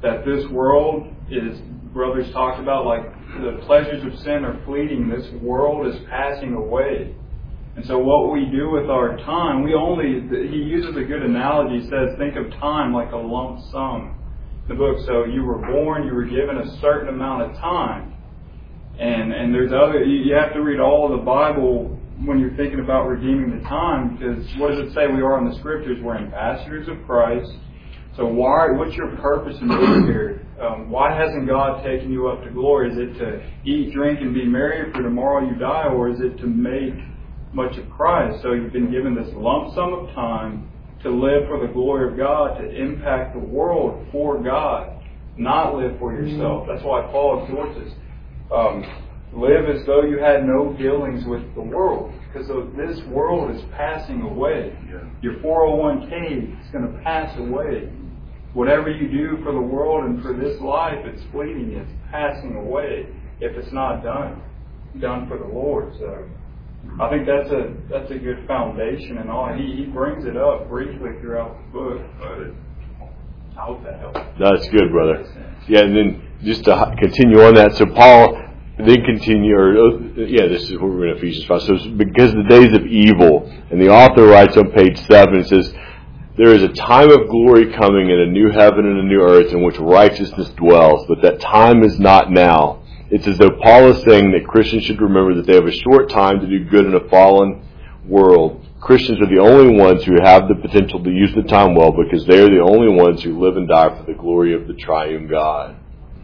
that this world is, brothers talked about, like the pleasures of sin are fleeting. This world is passing away. And so what we do with our time, he uses a good analogy. He says, think of time like a lump sum. The book, so you were born, you were given a certain amount of time. And there's you have to read all of the Bible when you're thinking about redeeming the time, because what does it say we are in the Scriptures? We're ambassadors of Christ. So what's your purpose in being here? Why hasn't God taken you up to glory? Is it to eat, drink, and be merry for tomorrow you die, or is it to make much of Christ? So you've been given this lump sum of time to live for the glory of God, to impact the world for God, not live for yourself. That's why Paul exhorts us. Live as though you had no dealings with the world, because this world is passing away. Your 401k is going to pass away. Whatever you do for the world and for this life, it's fleeting. It's passing away if it's not done for the Lord. So I think that's a good foundation and all. He brings it up briefly throughout the book, but I hope that helps. That's good, brother. Yeah, and then just to continue on that, so Paul then this is where we're in Ephesians 5. So because the days of evil, and the author writes on page 7, it says, there is a time of glory coming in a new heaven and a new earth in which righteousness dwells, but that time is not now. It's as though Paul is saying that Christians should remember that they have a short time to do good in a fallen world. Christians are the only ones who have the potential to use the time well, because they are the only ones who live and die for the glory of the triune God.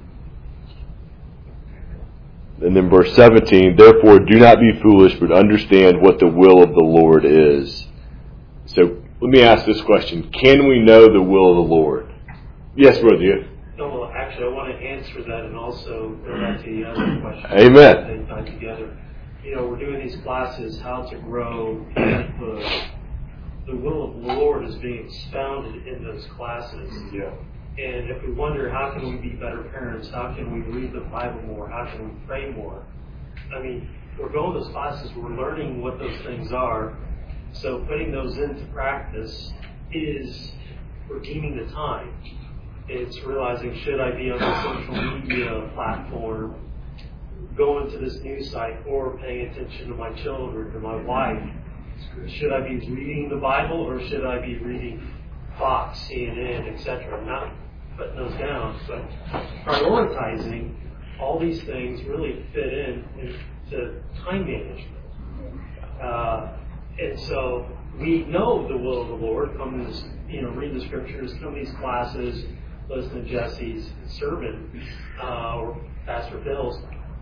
And then verse 17, therefore do not be foolish, but understand what the will of the Lord is. So let me ask this question. Can we know the will of the Lord? Yes, brother. No, well, actually, I want to answer that and also go back to the other question. Amen. Tied together. We're doing these classes, how to grow. The will of the Lord is being expounded in those classes. Yeah. And if we wonder, how can we be better parents? How can we read the Bible more? How can we pray more? I mean, we're going to those classes, we're learning what those things are. So putting those into practice is redeeming the time. It's realizing, should I be on a social media platform, going to this news site, or paying attention to my children, to my wife? Should I be reading the Bible, or should I be reading Fox, CNN, etc.? Not putting those down, but prioritizing all these things really fit into time management. And so we know the will of the Lord. Come to this, read the Scriptures, come to these classes, listen to Jesse's sermon, or Pastor Bill's.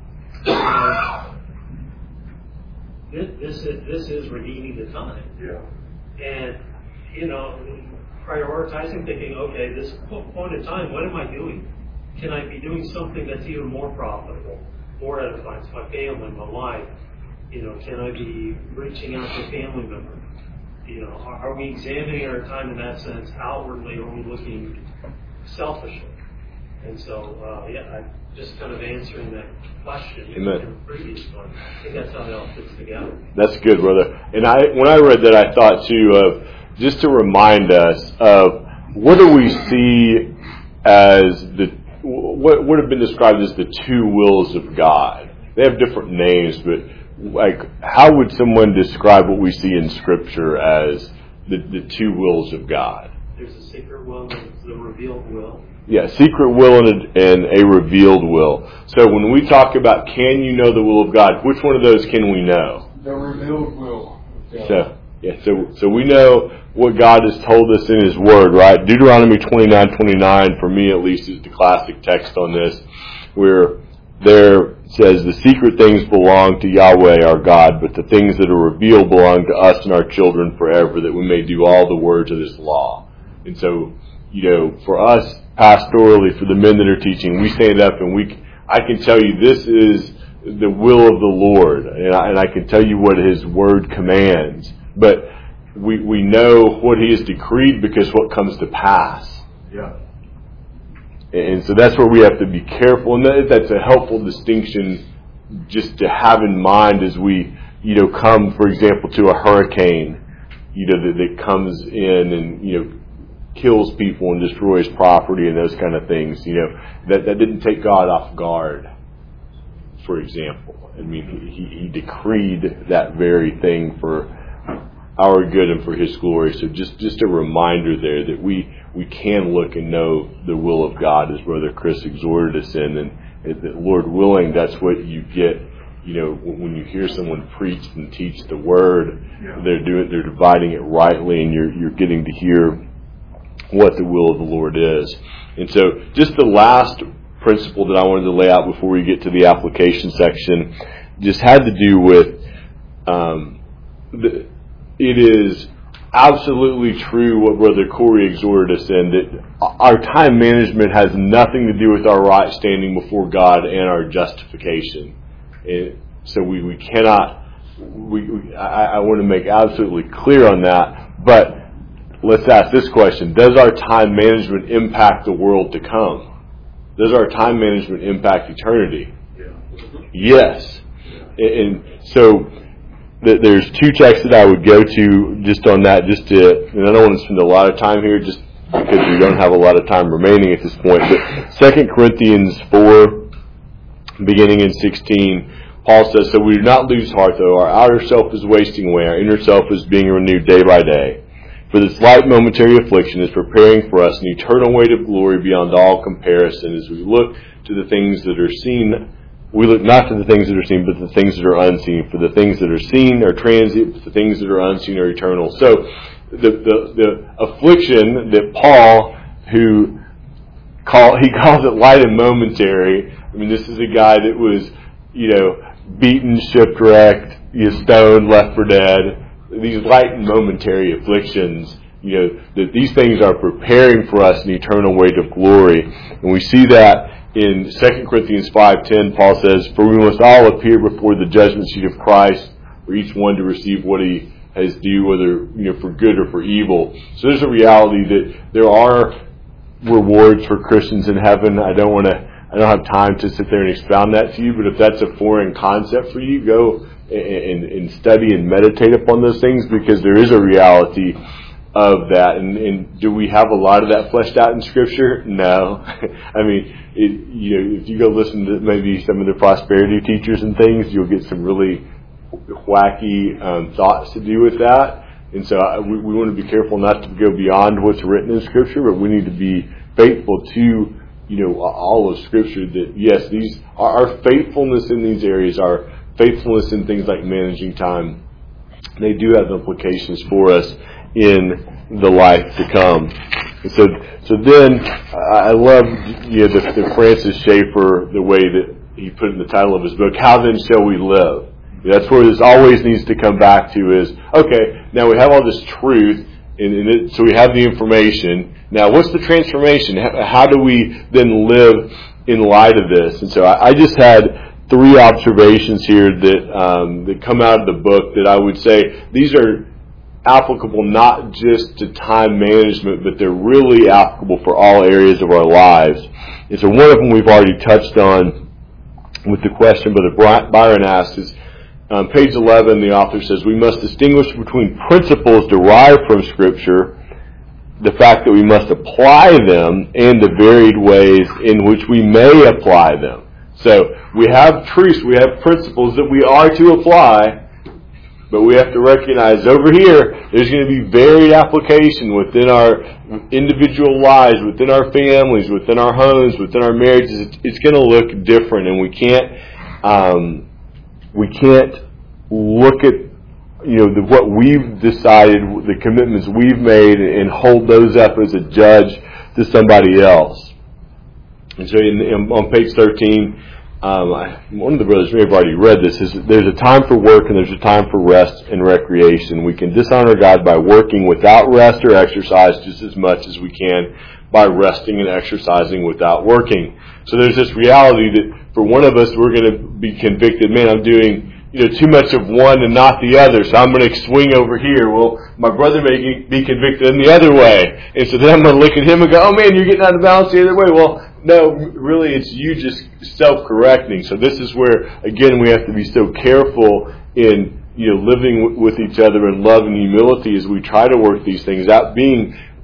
This is redeeming the time. Yeah. And prioritizing, thinking, okay, this point in time, what am I doing? Can I be doing something that's even more profitable, more edifying to my family, my life? Can I be reaching out to a family member? Are we examining our time in that sense outwardly, or are we looking selfishly? And so, I'm just kind of answering that question in the previous one. I think that's how it all fits together. That's good, brother. And when I read that, I thought too of just to remind us of what do we see as what would have been described as the two wills of God. They have different names, but how would someone describe what we see in Scripture as the two wills of God? There's a secret will and the revealed will. Yeah, secret will and a revealed will. So when we talk about can you know the will of God, which one of those can we know? The revealed will of God. So we know what God has told us in His Word, right? Deuteronomy 29:29, for me at least, is the classic text on this, where there says the secret things belong to Yahweh our God, but the things that are revealed belong to us and our children forever, that we may do all the words of this law. And so, for us pastorally, for the men that are teaching, we stand up and I can tell you this is the will of the Lord, and I can tell you what His Word commands. But we know what He has decreed because what comes to pass. Yeah. And so that's where we have to be careful, and that's a helpful distinction just to have in mind as we, come, for example, to a hurricane, that comes in and, kills people and destroys property and those kind of things. That didn't take God off guard, for example. I mean, he decreed that very thing for our good and for His glory. So just a reminder there that we can look and know the will of God, as Brother Chris exhorted us in, and that, Lord willing, that's what you get. When you hear someone preach and teach the Word, they're dividing it rightly, and you're getting to hear what the will of the Lord is. And so, just the last principle that I wanted to lay out before we get to the application section just had to do with it is absolutely true what Brother Corey exhorted us in, that our time management has nothing to do with our right standing before God and our justification. And so we cannot. I want to make absolutely clear on that. But let's ask this question: does our time management impact the world to come? Does our time management impact eternity? Yes. And so there's two texts that I would go to just on that, and I don't want to spend a lot of time here just because we don't have a lot of time remaining at this point. But 2 Corinthians 4, beginning in 16, Paul says, "So we do not lose heart, though our outer self is wasting away, our inner self is being renewed day by day. For this light momentary affliction is preparing for us an eternal weight of glory beyond all comparison, as we look to the things that are seen. We look not to the things that are seen, but the things that are unseen. For the things that are seen are transient, but the things that are unseen are eternal." So the affliction that Paul, he calls it light and momentary. I mean, this is a guy that was, beaten, shipwrecked, stoned, left for dead. These light and momentary afflictions, that these things are preparing for us an eternal weight of glory. And we see that in 2 Corinthians 5:10, Paul says, "For we must all appear before the judgment seat of Christ, for each one to receive what he has due, whether for good or for evil." So there's a reality that there are rewards for Christians in heaven. I don't have time to sit there and expound that to you, but if that's a foreign concept for you, go and study and meditate upon those things, because there is a reality of that. And do we have a lot of that fleshed out in Scripture? No. I mean, if you go listen to maybe some of the prosperity teachers and things, you'll get some really wacky thoughts to do with that. And so we want to be careful not to go beyond what's written in Scripture, but we need to be faithful to all of Scripture. That yes, our faithfulness in these areas, our faithfulness in things like managing time, they do have implications for us in the life to come. And so then I love the Francis Schaeffer, the way that he put in the title of his book, "How Then Shall We Live?" That's where this always needs to come back to is, okay, now we have all this truth, so we have the information. Now what's the transformation? How do we then live in light of this? And so I just had 3 observations here that come out of the book that I would say these are applicable not just to time management, but they're really applicable for all areas of our lives. And so one of them we've already touched on with the question Brother Byron asks is, page 11, the author says, "We must distinguish between principles derived from Scripture, the fact that we must apply them, and the varied ways in which we may apply them." So we have truths, we have principles that we are to apply, but we have to recognize over here, there's going to be varied application within our individual lives, within our families, within our homes, within our marriages. It's going to look different, and we can't look at what we've decided, the commitments we've made, and hold those up as a judge to somebody else. And so on page 13, one of the brothers may have already read this, is there's a time for work and there's a time for rest and recreation. We can dishonor God by working without rest or exercise just as much as we can by resting and exercising without working. So there's this reality that for one of us, we're going to be convicted, man, I'm doing too much of one and not the other, so I'm going to swing over here. Well, my brother may be convicted in the other way, and so then I'm going to look at him and go, "Oh man, you're getting out of balance the other way." Well, no, really, it's you just self-correcting. So this is where, again, we have to be so careful in living with each other in love and humility as we try to work these things out, being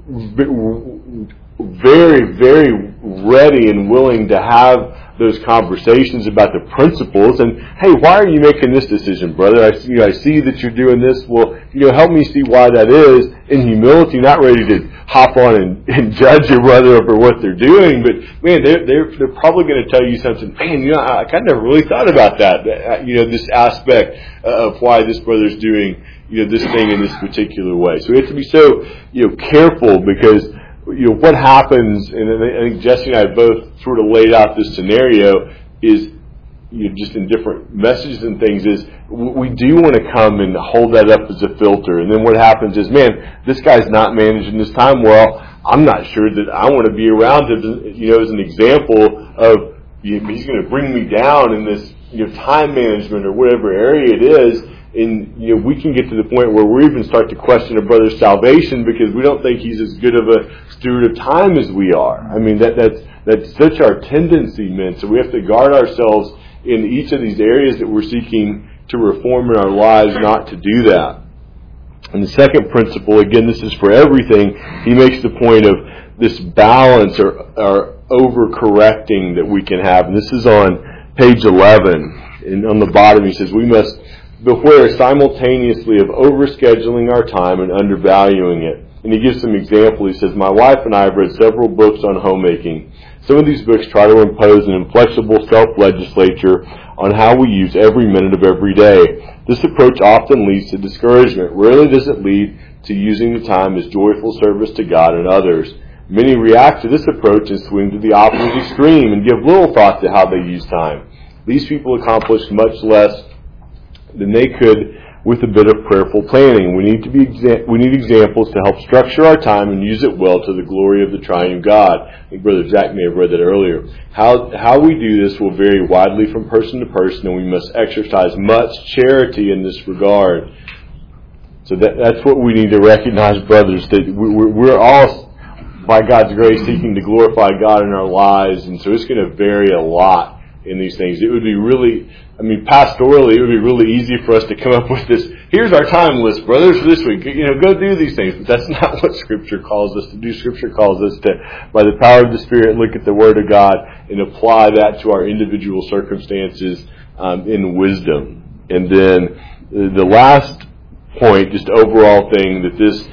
very, very ready and willing to have those conversations about the principles. And hey, why are you making this decision, brother? I see that you're doing this. Well, help me see why that is. In humility, not ready to hop on and judge your brother for what they're doing, but man, they're probably going to tell you something. Man, I kind of never really thought about that. This aspect of why this brother's doing this thing in this particular way. So we have to be so careful, because what happens, and I think Jesse and I both sort of laid out this scenario, is just in different messages and things, is we do want to come and hold that up as a filter. And then what happens is, man, this guy's not managing his time well. I'm not sure that I want to be around him, as an example of he's going to bring me down in this time management or whatever area it is. And we can get to the point where we even start to question a brother's salvation because we don't think he's as good of a steward of time as we are. I mean, that's such our tendency, men. So we have to guard ourselves in each of these areas that we're seeking to reform in our lives, not to do that. And the second principle, again, this is for everything. He makes the point of this balance or overcorrecting that we can have. And this is on page 11. And on the bottom, he says, we must beware simultaneously of overscheduling our time and undervaluing it. And he gives some example. He says, my wife and I have read several books on homemaking. Some of these books try to impose an inflexible self-legislature on how we use every minute of every day. This approach often leads to discouragement. Rarely does it lead to using the time as joyful service to God and others. Many react to this approach and swing to the opposite extreme and give little thought to how they use time. These people accomplish much less than they could with a bit of prayerful planning. We need examples to help structure our time and use it well to the glory of the triune God. I think Brother Jack may have read that earlier. How we do this will vary widely from person to person, and we must exercise much charity in this regard. So that's what we need to recognize, brothers, that we're all, by God's grace, seeking to glorify God in our lives, and so it's going to vary a lot in these things. It would be really, pastorally, it would be really easy for us to come up with this, here's our time list, brothers, for this week. Go do these things. But that's not what Scripture calls us to do. Scripture calls us to, by the power of the Spirit, look at the Word of God and apply that to our individual circumstances in wisdom. And then the last point, just overall thing that this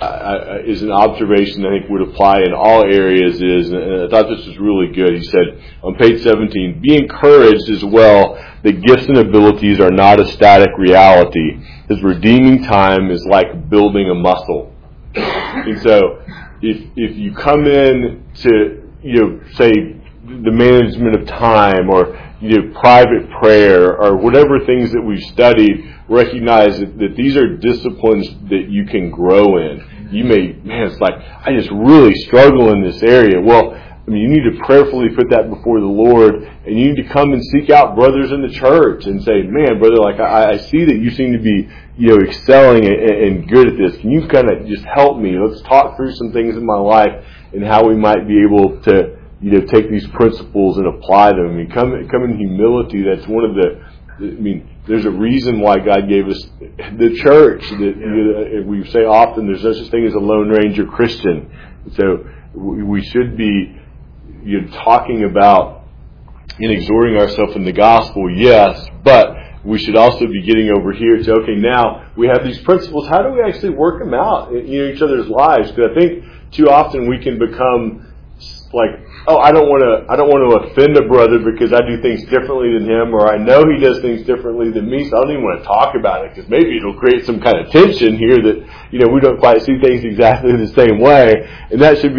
is an observation I think would apply in all areas is, and I thought this was really good, he said on page 17, be encouraged as well that gifts and abilities are not a static reality. His redeeming time is like building a muscle. And so if you come in to, say, the management of time or private prayer or whatever things that we've studied, recognize that these are disciplines that you can grow in. You may, it's like, I just really struggle in this area. Well, you need to prayerfully put that before the Lord, and you need to come and seek out brothers in the church and say, man, brother, I see that you seem to be, excelling and good at this. Can you kind of just help me? Let's talk through some things in my life and how we might be able to, take these principles and apply them. Come in humility. That's one of there's a reason why God gave us the church. That we say often there's no such thing as a Lone Ranger Christian. So we should be talking about and exhorting ourselves in the gospel, yes, but we should also be getting over here to, okay, now we have these principles. How do we actually work them out in each other's lives? Because I think too often we can become like, oh, I don't want to offend a brother because I do things differently than him, or I know he does things differently than me, so I don't even want to talk about it because maybe it'll create some kind of tension here that we don't quite see things exactly the same way, and that should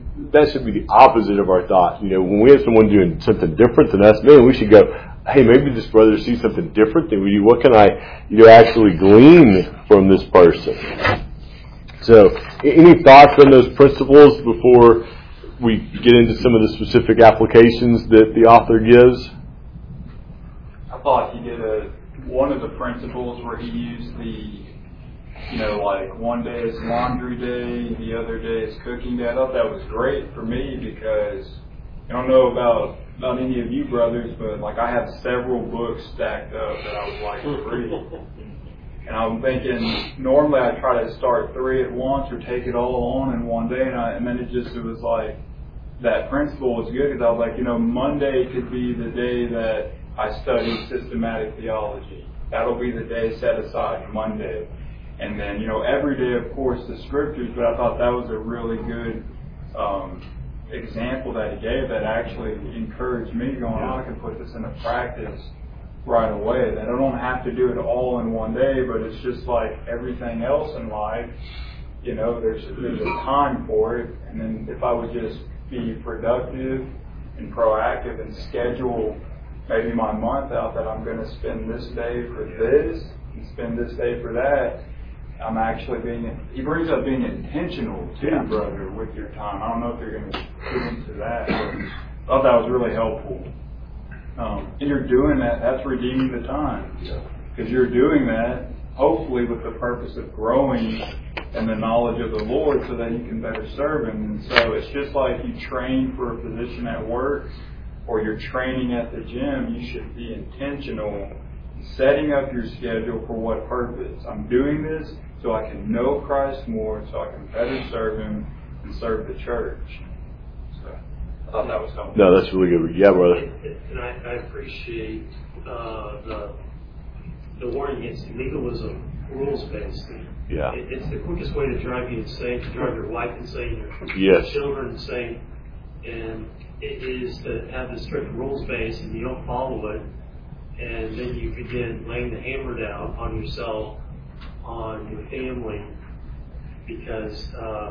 be the opposite of our thought. When we have someone doing something different than us, man, we should go, hey, maybe this brother sees something different than we do. What can I actually glean from this person? So, any thoughts on those principles before we get into some of the specific applications that the author gives? I thought he did one of the principles where he used the, like one day is laundry day, the other day is cooking day. I thought that was great for me because I don't know about any of you brothers, but like I have several books stacked up that I would like to read. And I'm thinking, normally I try to start 3 at once or take it all on in one day, and then it was like, that principle was good because I was like, Monday could be the day that I study systematic theology. That'll be the day set aside, Monday. And then, every day, of course, the scriptures, but I thought that was a really good example that he gave that actually encouraged me going, I can put this into practice right away. That I don't have to do it all in one day, but it's just like everything else in life, there's a time for it. And then if I would just be productive and proactive and schedule maybe my month out that I'm going to spend this day for this and spend this day for that, I'm actually he brings up being intentional too, brother, with your time. I don't know if you're going to get into that, but I thought that was really helpful. And you're doing that, that's redeeming the time. Because you're doing that, hopefully with the purpose of growing in the knowledge of the Lord so that you can better serve Him. And so it's just like you train for a position at work or you're training at the gym, you should be intentional in setting up your schedule for what purpose. I'm doing this so I can know Christ more, so I can better serve Him and serve the church. So I thought that was helpful. No, that's really good. Yeah, brother. And I appreciate the warning against legalism, rules-based. Yeah. It's the quickest way to drive you insane, to drive your wife insane, your children insane. And it is to have this strict rules base and you don't follow it. And then you begin laying the hammer down on yourself, on your family, because,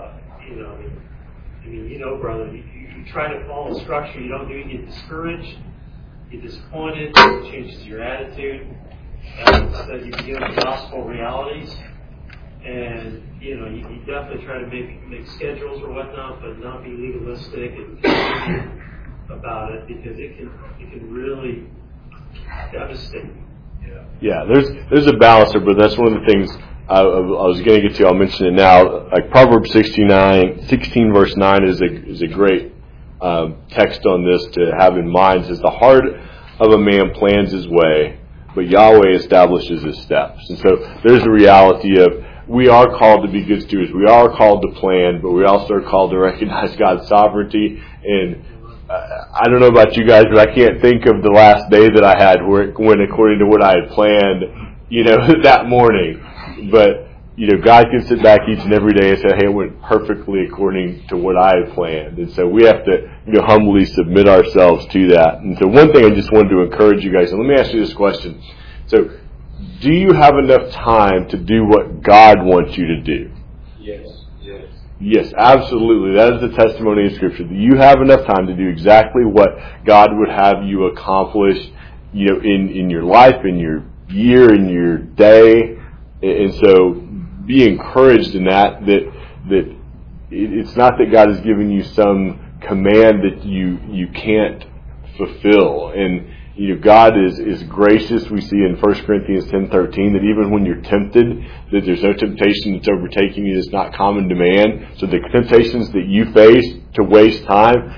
brother, you try to follow structure, you don't do it, you get discouraged, you get disappointed, it changes your attitude. So you begin with gospel realities, and you definitely try to make schedules or whatnot, but not be legalistic and about it, because it can really devastate. Yeah, there's a balance there, but that's one of the things I was going to get to. I'll mention it now. Like Proverbs 16 verse 9 is a great text on this to have in mind. It says, the heart of a man plans his way, but Yahweh establishes his steps. And so there's the reality of we are called to be good stewards. We are called to plan, but we also are called to recognize God's sovereignty. And I don't know about you guys, but I can't think of the last day that I had where it went according to what I had planned, that morning. But, God can sit back each and every day and say, hey, it went perfectly according to what I had planned. And so we have to, humbly submit ourselves to that. And so one thing I just wanted to encourage you guys, and let me ask you this question. So, do you have enough time to do what God wants you to do? Yes, absolutely. That is the testimony of Scripture. That you have enough time to do exactly what God would have you accomplish, in your life, in your year, in your day. And so be encouraged in that it's not that God has given you some command that you can't fulfill. And God is gracious. We see in 1 Corinthians 10:13 that even when you're tempted, that there's no temptation that's overtaking you that's not common to man. So the temptations that you face to waste time,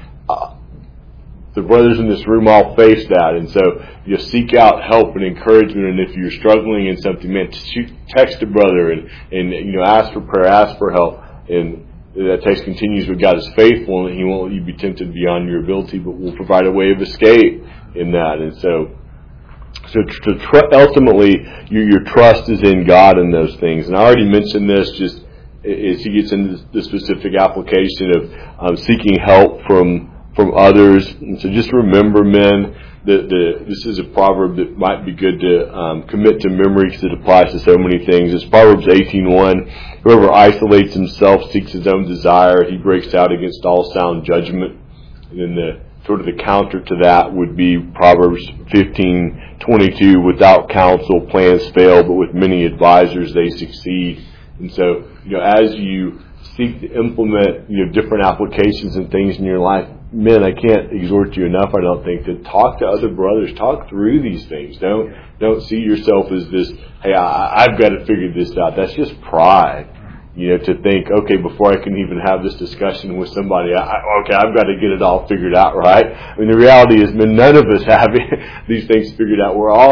the brothers in this room all face that. And so you seek out help and encouragement. And if you're struggling in something, man, text a brother and ask for prayer, ask for help. And that text continues with God is faithful, and He won't let you be tempted beyond your ability, but will provide a way of escape in that. And so ultimately, your trust is in God in those things. And I already mentioned this just as he gets into the specific application of seeking help from others. And so just remember, men, that this is a proverb that might be good to commit to memory because it applies to so many things. It's Proverbs 18:1. Whoever isolates himself seeks his own desire. He breaks out against all sound judgment. And then the counter to that would be Proverbs 15:22. Without counsel, plans fail, but with many advisors, they succeed. And so, as you seek to implement, different applications and things in your life, men, I can't exhort you enough, I don't think, to talk to other brothers. Talk through these things. Don't see yourself as this, hey, I've got to figure this out. That's just pride. To think, okay, before I can even have this discussion with somebody, I've got to get it all figured out, right? I mean, the reality is, man, none of us have these things figured out. We're all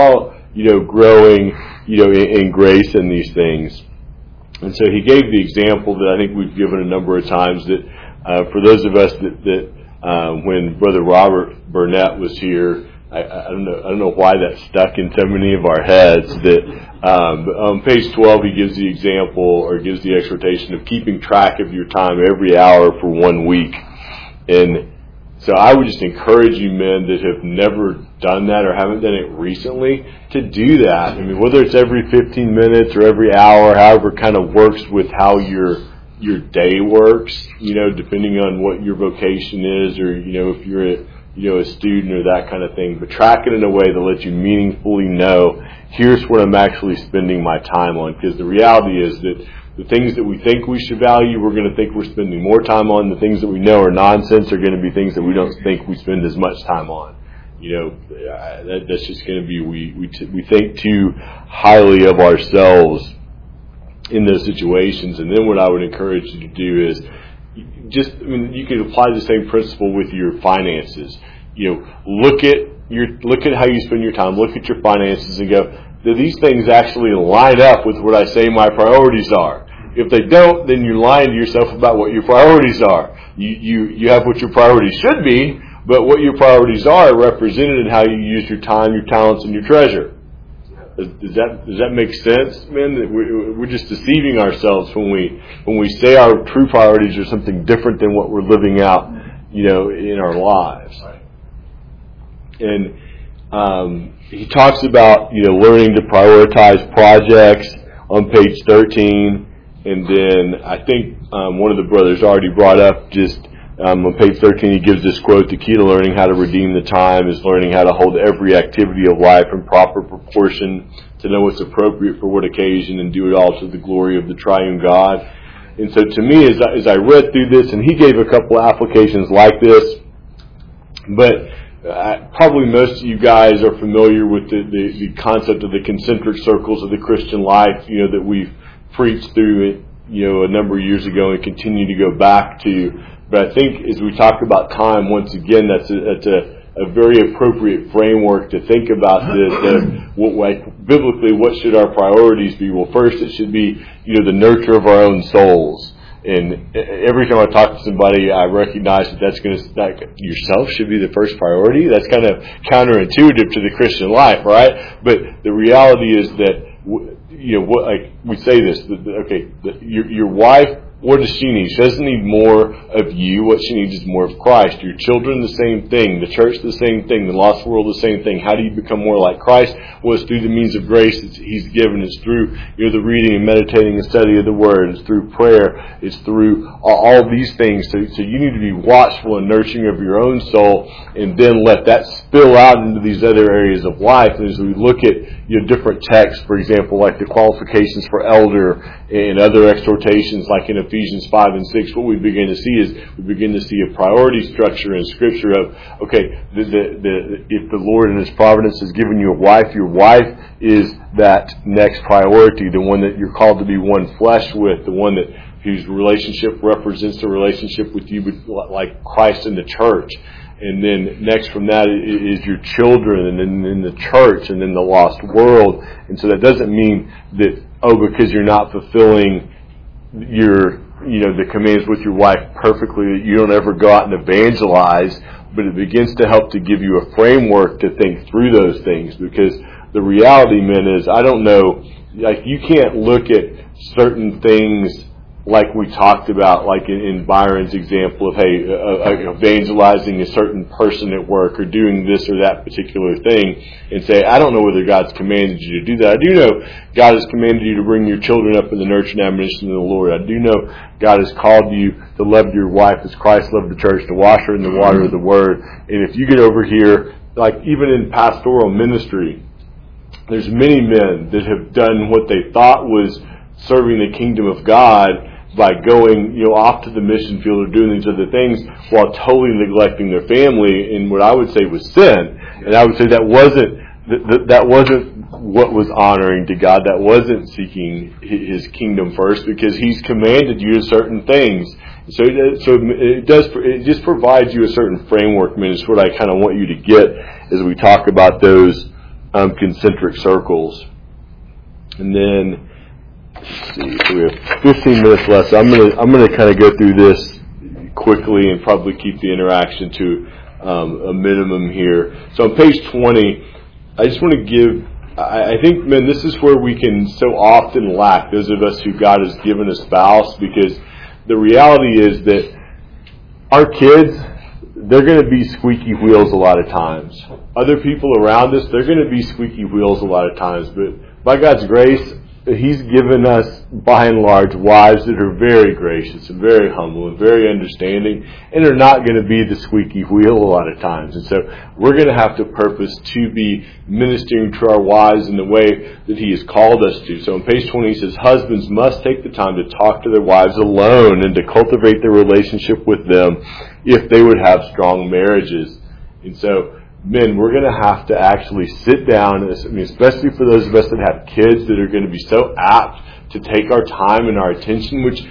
growing, in grace in these things. And so he gave the example that I think we've given a number of times, that for those of us that when Brother Robert Burnett was here, I don't know why that stuck in so many of our heads, that on page 12 he gives the example, or gives the exhortation of keeping track of your time every hour for 1 week. And so I would just encourage you men that have never done that or haven't done it recently to do that. I mean, whether it's every 15 minutes or every hour, however kind of works with how your day works, depending on what your vocation is, or, if you're a student or that kind of thing. But track it in a way that lets you meaningfully know, here's what I'm actually spending my time on. Because the reality is that the things that we think we should value, we're going to think we're spending more time on. The things that we know are nonsense are going to be things that we don't think we spend as much time on. That's just going to be, we think too highly of ourselves in those situations. And then what I would encourage you to do is you can apply the same principle with your finances. Look at how you spend your time, look at your finances and go, do these things actually line up with what I say my priorities are? If they don't, then you're lying to yourself about what your priorities are. You have what your priorities should be, but what your priorities are represented in how you use your time, your talents, and your treasure. Does that make sense, man? That we're just deceiving ourselves when we say our true priorities are something different than what we're living out, in our lives. And he talks about learning to prioritize projects on page 13, and then I think one of the brothers already brought up just. On page 13, he gives this quote: the key to learning how to redeem the time is learning how to hold every activity of life in proper proportion, to know what's appropriate for what occasion, and do it all to the glory of the triune God. And so to me, as I read through this, and he gave a couple of applications like this, but probably most of you guys are familiar with the concept of the concentric circles of the Christian life, that we've preached through it, a number of years ago and continue to go back to. But I think as we talk about time, once again, that's a very appropriate framework to think about this. Biblically, what should our priorities be? Well, first, it should be, the nurture of our own souls. And every time I talk to somebody, I recognize that yourself should be the first priority. That's kind of counterintuitive to the Christian life, right? But the reality is that, we say this, your wife, what does she need? She doesn't need more of you. What she needs is more of Christ. Your children, the same thing. The church, the same thing. The lost world, the same thing. How do you become more like Christ? Well, it's through the means of grace that He's given. It's through the reading and meditating and study of the Word. It's through prayer. It's through all these things. So you need to be watchful and nurturing of your own soul, and then let that spill out into these other areas of life. And as we look at different texts, for example, like the qualifications for elder and other exhortations, like in Ephesians 5 and 6, what we begin to see is a priority structure in Scripture of, if the Lord in His providence has given you a wife, your wife is that next priority, the one that you're called to be one flesh with, the one whose relationship represents the relationship with you, like Christ and the church. And then next from that is your children, and then the church, and then the lost world. And so that doesn't mean that, because you're not fulfilling the commands with your wife perfectly, that you don't ever go out and evangelize, but it begins to help to give you a framework to think through those things. Because the reality, men, is, I don't know, you can't look at certain things like we talked about, like in Byron's example of, evangelizing a certain person at work or doing this or that particular thing, and say, I don't know whether God's commanded you to do that. I do know God has commanded you to bring your children up in the nurture and admonition of the Lord. I do know God has called you to love your wife as Christ loved the church, to wash her in the water of the Word. And if you get over here, like even in pastoral ministry, there's many men that have done what they thought was serving the kingdom of God by going, off to the mission field or doing these other things while totally neglecting their family in what I would say was sin. And I would say that wasn't what was honoring to God. That wasn't seeking His kingdom first, because He's commanded you certain things. So it just provides you a certain framework. I mean, it's what I kind of want you to get as we talk about those concentric circles. And then, let's see, so we have 15 minutes left. So I'm gonna kind of go through this quickly and probably keep the interaction to a minimum here. So on page 20, I just want to give, I think, man, this is where we can so often lack, those of us who God has given a spouse, because the reality is that our kids, they're going to be squeaky wheels a lot of times. Other people around us, they're going to be squeaky wheels a lot of times. But by God's grace, He's given us, by and large, wives that are very gracious and very humble and very understanding, and are not going to be the squeaky wheel a lot of times. And so we're going to have to purpose to be ministering to our wives in the way that He has called us to. So on page 20 he says, husbands must take the time to talk to their wives alone and to cultivate their relationship with them if they would have strong marriages. And so, men, we're going to have to actually sit down, especially for those of us that have kids that are going to be so apt to take our time and our attention, which,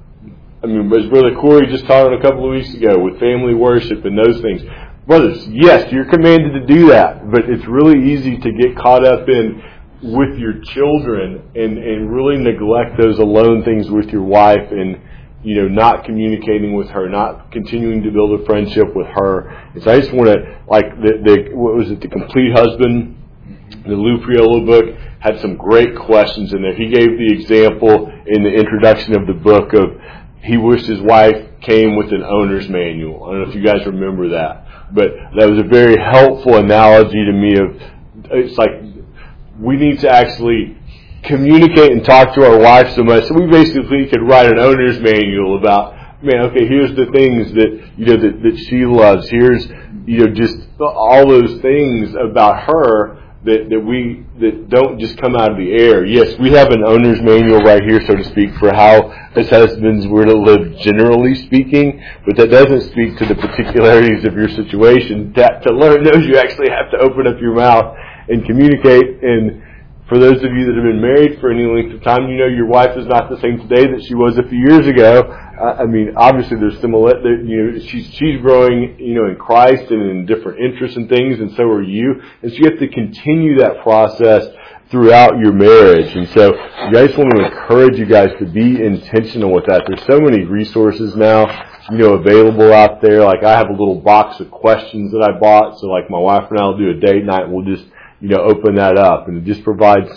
as Brother Corey just taught on a couple of weeks ago with family worship and those things. Brothers, yes, you're commanded to do that, but it's really easy to get caught up in with your children and really neglect those alone things with your wife and, not communicating with her, not continuing to build a friendship with her. And so I just want to, the Complete Husband, the Lou Priolo book, had some great questions in there. He gave the example in the introduction of the book of he wished his wife came with an owner's manual. I don't know if you guys remember that, but that was a very helpful analogy to me of, it's like we need to actually communicate and talk to our wife so much, so we basically could write an owner's manual about, here's the things that that she loves. Here's just all those things about her that don't just come out of the air. Yes, we have an owner's manual right here, so to speak, for how as husbands we're to live, generally speaking, but that doesn't speak to the particularities of your situation. To learn those, you actually have to open up your mouth and communicate. And for those of you that have been married for any length of time, your wife is not the same today that she was a few years ago. Obviously there's she's growing, in Christ and in different interests and things, and so are you. And so you have to continue that process throughout your marriage. And so I just want to encourage you guys to be intentional with that. There's so many resources now, available out there. Like I have a little box of questions that I bought. So like my wife and I will do a date night. We'll just, open that up, and it just provides,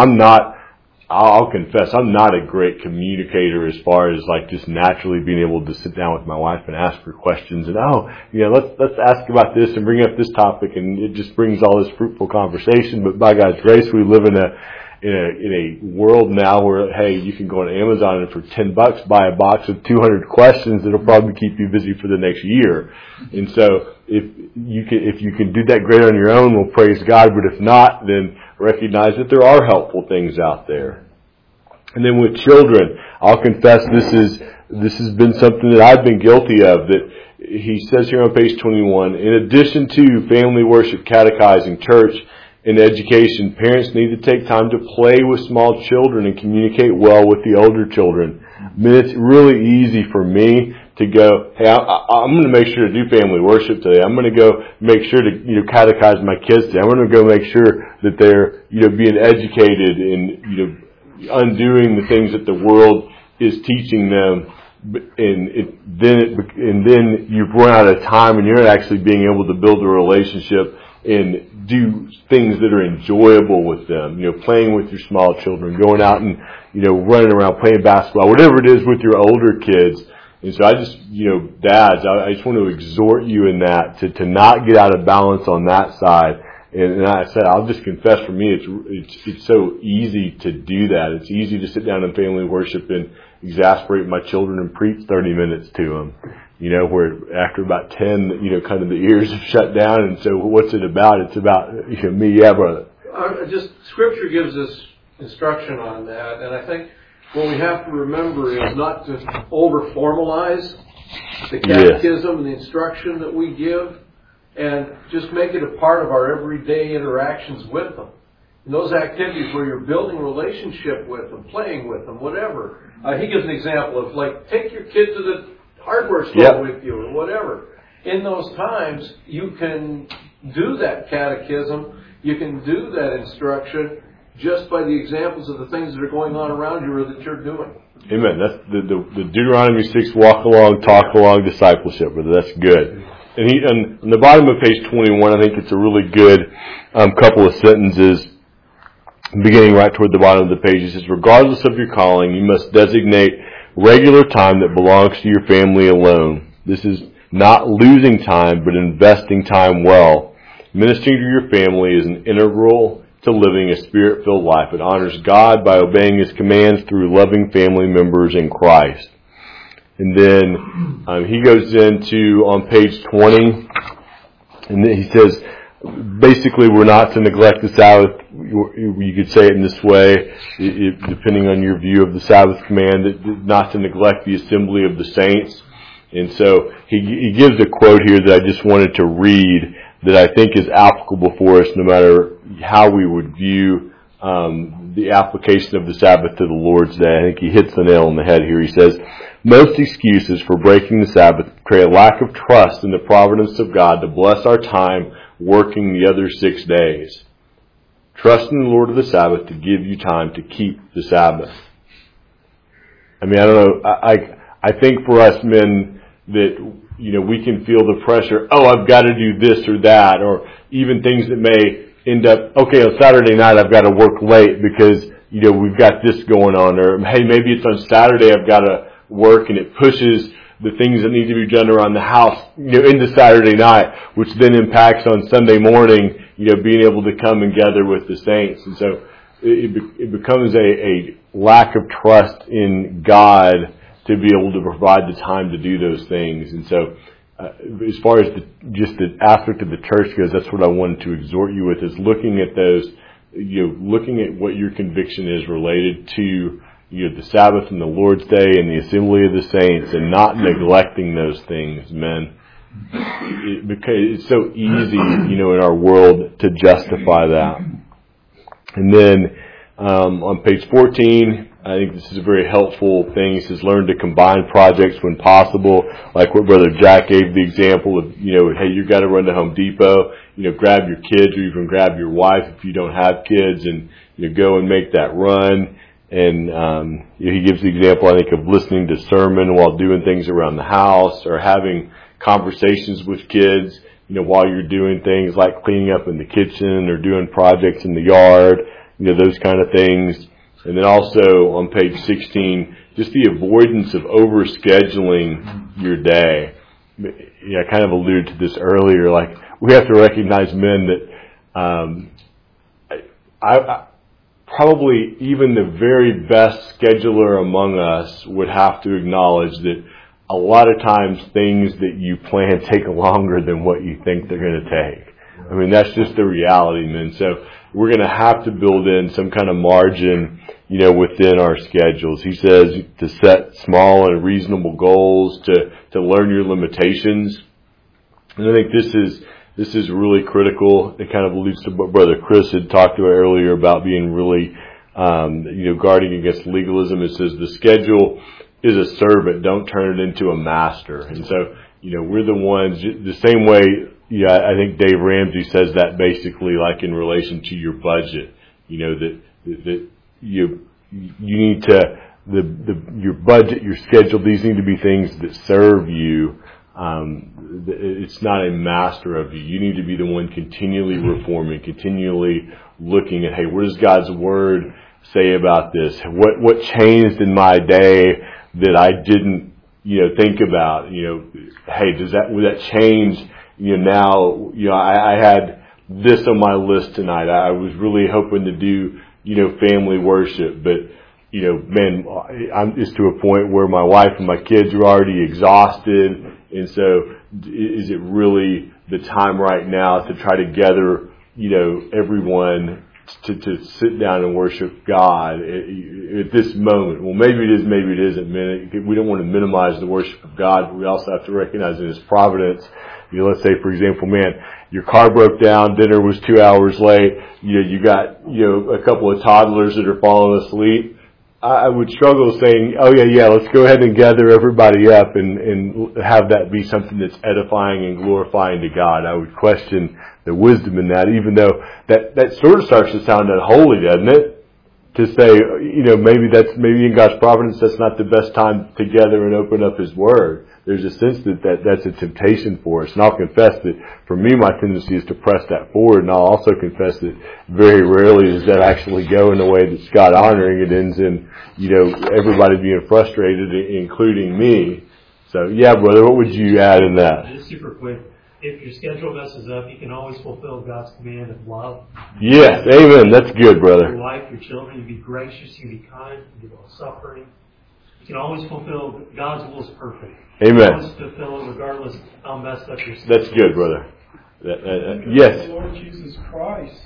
I'll confess, I'm not a great communicator as far as like just naturally being able to sit down with my wife and ask her questions and, let's ask about this and bring up this topic, and it just brings all this fruitful conversation. But by God's grace, we live in a world now where, hey, you can go on Amazon and for $10 buy a box of 200 questions that'll probably keep you busy for the next year. And so if you can do that great on your own, well, praise God. But if not, then recognize that there are helpful things out there. And then with children, I'll confess this has been something that I've been guilty of. That he says here on page 21, in addition to family worship, catechizing, church, and education, parents need to take time to play with small children and communicate well with the older children. It's really easy for me to go, hey, I'm going to make sure to do family worship today. I'm going to go make sure to catechize my kids today. I'm going to go make sure that they're being educated and undoing the things that the world is teaching them. And then you've run out of time, and you're not actually being able to build a relationship and do things that are enjoyable with them. Playing with your small children, going out and running around playing basketball, whatever it is with your older kids. And so I just, dads, I just want to exhort you in that to not get out of balance on that side. And I said, I'll just confess, for me, it's so easy to do that. It's easy to sit down in family worship and exasperate my children and preach 30 minutes to them. Where after about 10, kind of the ears have shut down. And so what's it about? It's about, me, yeah, brother. Just Scripture gives us instruction on that. And I think what we have to remember is not to over-formalize the catechism and the instruction that we give, and just make it a part of our everyday interactions with them. And those activities where you're building a relationship with them, playing with them, whatever. He gives an example of, take your kid to the hardware store with you or whatever. In those times, you can do that catechism. You can do that instruction just by the examples of the things that are going on around you or that you're doing. Amen. That's the Deuteronomy 6 walk along, talk along discipleship, brother. That's good. And on the bottom of page 21, I think it's a really good couple of sentences beginning right toward the bottom of the page. It says, regardless of your calling, you must designate regular time that belongs to your family alone. This is not losing time, but investing time well. Ministering to your family is an integral to living a Spirit-filled life. It honors God by obeying His commands through loving family members in Christ. And then he goes into, on page 20, and then he says, basically we're not to neglect the Sabbath. You could say it in this way, depending on your view of the Sabbath command, not to neglect the assembly of the saints. And so he gives a quote here that I just wanted to read that I think is applicable for us no matter how we would view the application of the Sabbath to the Lord's Day. I think he hits the nail on the head here. He says, most excuses for breaking the Sabbath create a lack of trust in the providence of God to bless our time working the other 6 days. Trust in the Lord of the Sabbath to give you time to keep the Sabbath. I mean, I don't know. I think for us men that, we can feel the pressure, I've got to do this or that, or even things that may end up, on Saturday night I've got to work late because, we've got this going on, or hey, maybe it's on Saturday I've got to work, and it pushes the things that need to be done around the house, into Saturday night, which then impacts on Sunday morning, being able to come and gather with the saints. And so it becomes a lack of trust in God to be able to provide the time to do those things. And so as far as the aspect of the church goes, that's what I wanted to exhort you with, is looking at those, looking at what your conviction is related to the Sabbath and the Lord's Day and the assembly of the saints, and not neglecting those things, men. Because it's so easy, in our world to justify that. And then on page 14, I think this is a very helpful thing. He says, learn to combine projects when possible. Like what Brother Jack gave the example of, hey, you got to run to Home Depot, grab your kids, or even grab your wife if you don't have kids, and go and make that run. And he gives the example, I think, of listening to sermon while doing things around the house, or having conversations with kids, while you're doing things like cleaning up in the kitchen or doing projects in the yard, those kind of things. And then also on page 16, just the avoidance of overscheduling your day. I kind of alluded to this earlier. Like, we have to recognize, men, that probably even the very best scheduler among us would have to acknowledge that a lot of times things that you plan take longer than what you think they're going to take. I mean, that's just the reality, man. So we're going to have to build in some kind of margin, within our schedules. He says to set small and reasonable goals, to learn your limitations. And I think this is really critical. It kind of alludes to what Brother Chris had talked about earlier about being really, guarding against legalism. It says the schedule is a servant. Don't turn it into a master. And so, we're the ones, the same way, I think Dave Ramsey says that basically like in relation to your budget, that you need to, your budget, your schedule, these need to be things that serve you. It's not a master of you. You need to be the one continually reforming, continually looking at, hey, what does God's Word say about this? What changed in my day that I didn't, think about? Hey, would that change? Now, I had this on my list tonight. I was really hoping to do, family worship, but, man, it's to a point where my wife and my kids are already exhausted. And so is it really the time right now to try to gather, everyone to sit down and worship God at this moment? Well, maybe it is, maybe it isn't, man. We don't want to minimize the worship of God, but we also have to recognize in His providence. Let's say, for example, man, your car broke down, dinner was 2 hours late, you got, a couple of toddlers that are falling asleep. I would struggle saying, let's go ahead and gather everybody up and have that be something that's edifying and glorifying to God. I would question the wisdom in that, even though that sort of starts to sound unholy, doesn't it? To say, maybe in God's providence, that's not the best time to gather and open up His Word. There's a sense that's a temptation for us. And I'll confess that for me, my tendency is to press that forward. And I'll also confess that very rarely does that actually go in a way that's God honoring. It ends in, everybody being frustrated, including me. So, yeah, brother, what would you add in that? Just super quick. If your schedule messes up, you can always fulfill God's command of love. Yes, amen. That's good, brother. Your wife, your children, you be gracious, you be kind, you be long-suffering. You can always fulfill God's will is perfect. Amen. You can always fulfill it regardless of how messed up your schedule. That's good, brother. Yes. The Lord Jesus Christ,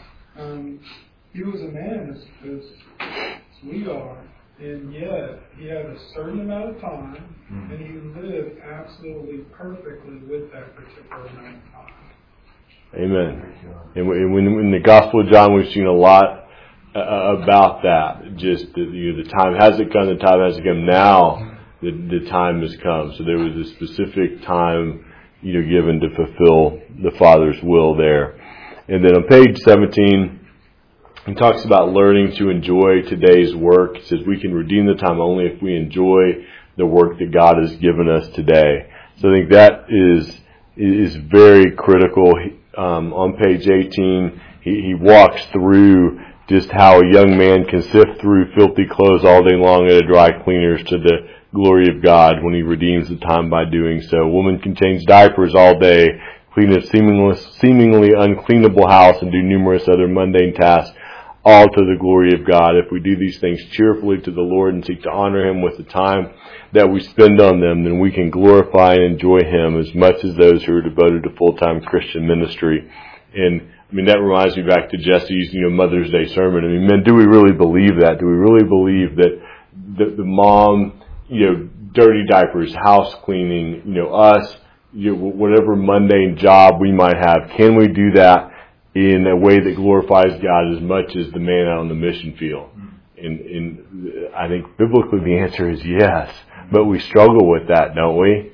He was a man as we are. And yet, He had a certain amount of time, and He lived absolutely perfectly with that particular amount of time. Amen. And when in the Gospel of John, we've seen a lot about that. Just the time hasn't come, the time hasn't come. Now, the time has come. So there was a specific time, given to fulfill the Father's will there. And then on page 17. He talks about learning to enjoy today's work. He says we can redeem the time only if we enjoy the work that God has given us today. So I think that is very critical. On page 18, he walks through just how a young man can sift through filthy clothes all day long at a dry cleaner's to the glory of God when He redeems the time by doing so. A woman can change diapers all day, clean a seemingly uncleanable house, and do numerous other mundane tasks, all to the glory of God. If we do these things cheerfully to the Lord and seek to honor Him with the time that we spend on them, then we can glorify and enjoy Him as much as those who are devoted to full-time Christian ministry. And that reminds me back to Jesse's, Mother's Day sermon. Men, do we really believe that? Do we really believe that the mom, dirty diapers, house cleaning, us, whatever mundane job we might have, can we do that in a way that glorifies God as much as the man out on the mission field? And I think biblically the answer is yes, but we struggle with that, don't we?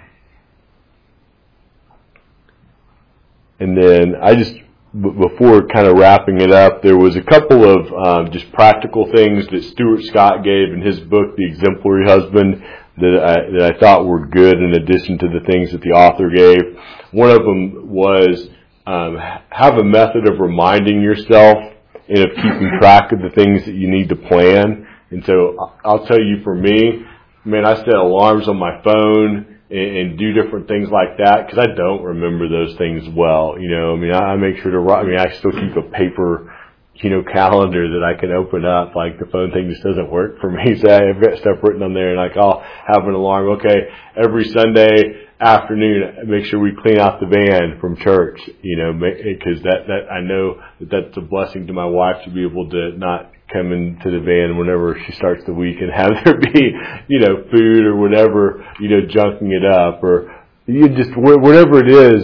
And then before kind of wrapping it up, there was a couple of just practical things that Stuart Scott gave in his book, The Exemplary Husband, that I thought were good in addition to the things that the author gave. One of them was have a method of reminding yourself and of keeping track of the things that you need to plan. And so I'll tell you, for me, I set alarms on my phone and do different things like that because I don't remember those things well. I make sure to write. I still keep a paper, calendar that I can open up. Like the phone thing just doesn't work for me. So I've got stuff written on there, and I'll have an alarm. Okay, every Sunday afternoon, make sure we clean out the van from church, because that I know that's a blessing to my wife to be able to not come into the van whenever she starts the week and have there be, food or whatever, junking it up, or just whatever it is,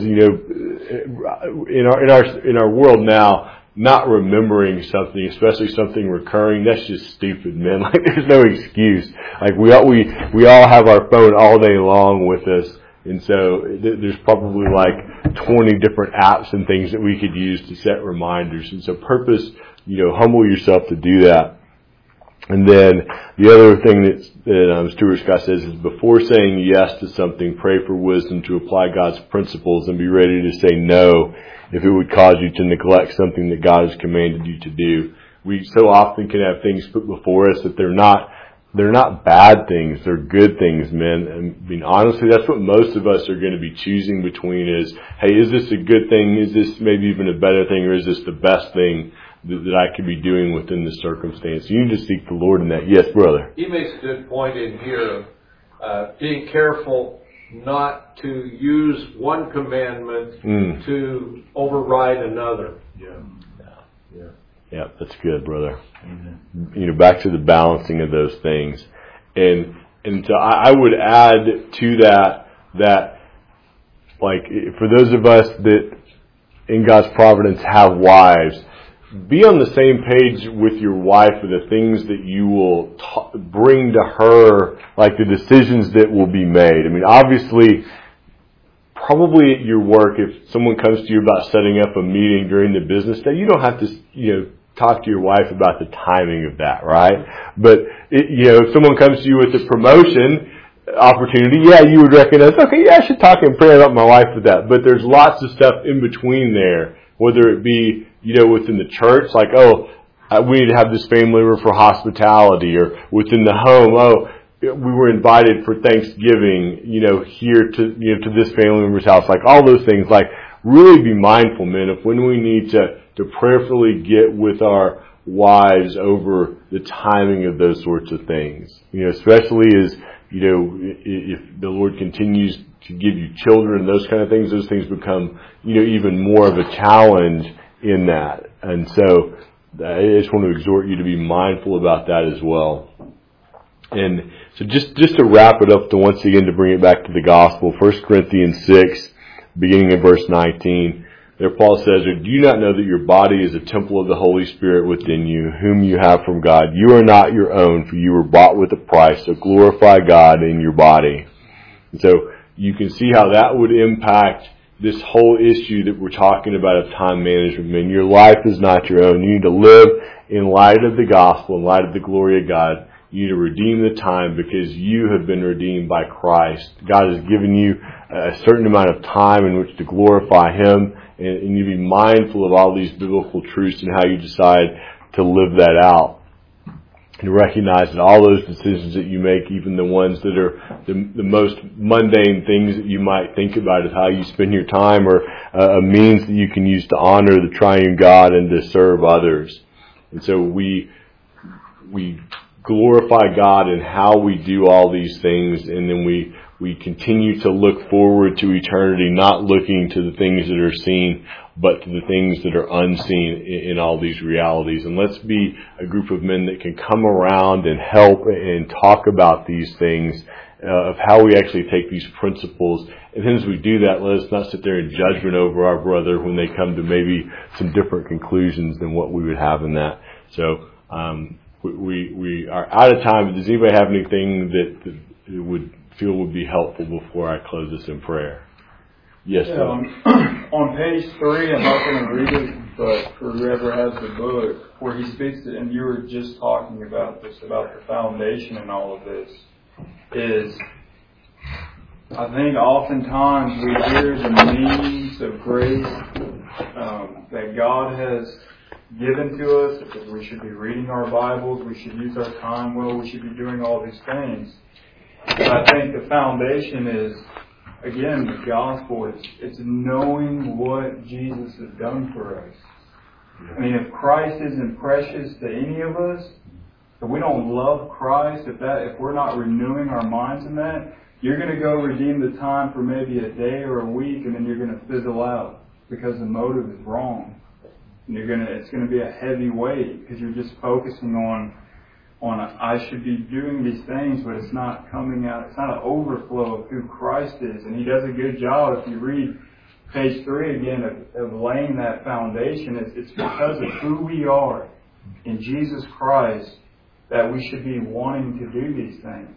in our world now. Not remembering something, especially something recurring, that's just stupid, man. Like, there's no excuse. Like, we all have our phone all day long with us. And so there's probably like 20 different apps and things that we could use to set reminders. And so purpose, humble yourself to do that. And then the other thing that Stuart Scott says is, before saying yes to something, pray for wisdom to apply God's principles and be ready to say no if it would cause you to neglect something that God has commanded you to do. We so often can have things put before us that they're not bad things, they're good things, men. Honestly, that's what most of us are going to be choosing between is, hey, is this a good thing? Is this maybe even a better thing? Or is this the best thing that I could be doing within this circumstance? You need to seek the Lord in that. Yes, brother. He makes a good point in here of being careful not to use one commandment to override another. Yeah, that's good, brother. Mm-hmm. Back to the balancing of those things. And so I would add to that like, for those of us that in God's providence have wives, be on the same page with your wife for the things that you will bring to her, like the decisions that will be made. Obviously, probably at your work, if someone comes to you about setting up a meeting during the business day, you don't have to, talk to your wife about the timing of that, right? But, if someone comes to you with a promotion opportunity, you would recognize, okay, I should talk and pray about my wife with that. But there's lots of stuff in between there, whether it be, within the church, like, we need to have this family over for hospitality, or within the home, we were invited for Thanksgiving, here to this family member's house, like all those things, like really be mindful, men, of when we need to prayerfully get with our wives over the timing of those sorts of things. Especially as, if the Lord continues to give you children and those kind of things, those things become, even more of a challenge in that. And so I just want to exhort you to be mindful about that as well. And so just to wrap it up, to once again to bring it back to the gospel, 1 Corinthians 6, beginning in verse 19, there Paul says, "Do you not know that your body is a temple of the Holy Spirit within you, whom you have from God? You are not your own, for you were bought with a price, so glorify God in your body." And so you can see how that would impact this whole issue that we're talking about of time management. Man, your life is not your own. You need to live in light of the gospel, in light of the glory of God. You need to redeem the time because you have been redeemed by Christ. God has given you a certain amount of time in which to glorify Him, and you be mindful of all these biblical truths and how you decide to live that out. And recognize that all those decisions that you make, even the ones that are the most mundane things that you might think about, is how you spend your time, or a means that you can use to honor the triune God and to serve others. And so we glorify God in how we do all these things, and then we continue to look forward to eternity, not looking to the things that are seen, but to the things that are unseen in all these realities. And let's be a group of men that can come around and help and talk about these things, of how we actually take these principles. And then as we do that, let us not sit there in judgment over our brother when they come to maybe some different conclusions than what we would have in that. So we are out of time. Does anybody have anything that would be helpful before I close this in prayer? Yes, sir. On page 3, I'm not going to read it, but for whoever has the book, where he speaks, and you were just talking about this, about the foundation and all of this, is I think oftentimes we hear the means of grace that God has given to us, that we should be reading our Bibles, we should use our time well, we should be doing all these things. But I think the foundation is, again, the gospel. It's knowing what Jesus has done for us. I mean, if Christ isn't precious to any of us, if we don't love Christ, if we're not renewing our minds in that, you're going to go redeem the time for maybe a day or a week, and then you're going to fizzle out because the motive is wrong. And it's going to be a heavy weight because you're just focusing on I should be doing these things, but it's not coming out. It's not an overflow of who Christ is. And He does a good job. If you read page 3 again of laying that foundation, it's because of who we are in Jesus Christ that we should be wanting to do these things.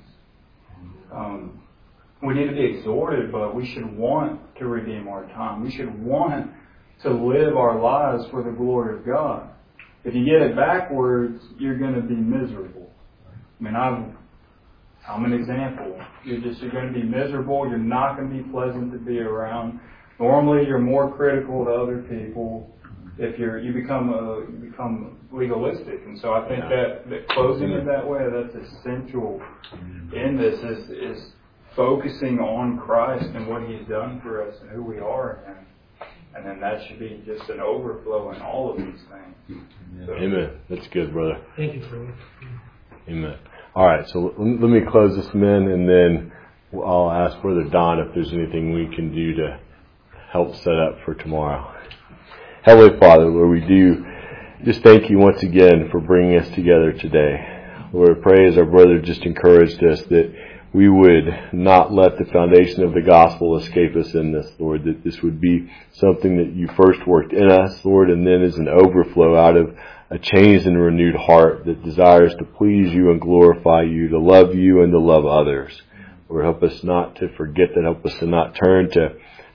We need to be exhorted, but we should want to redeem our time. We should want to live our lives for the glory of God. If you get it backwards, you're going to be miserable. I mean, I'm an example. You're going to be miserable. You're not going to be pleasant to be around. Normally, you're more critical to other people. If you become legalistic, and so I think that closing it that way, that's essential in this is focusing on Christ and what He's done for us and who we are in Him. And then that should be just an overflow in all of these things. So. Amen. That's good, brother. Thank you, brother. Amen. All right, so let me close this, men, and then I'll ask Brother Don if there's anything we can do to help set up for tomorrow. Heavenly Father, Lord, we do just thank You once again for bringing us together today. Lord, I pray as our brother just encouraged us that we would not let the foundation of the gospel escape us in this, Lord, that this would be something that You first worked in us, Lord, and then as an overflow out of a changed and renewed heart that desires to please You and glorify You, to love You and to love others. Lord, help us not to forget that. Help us to not turn to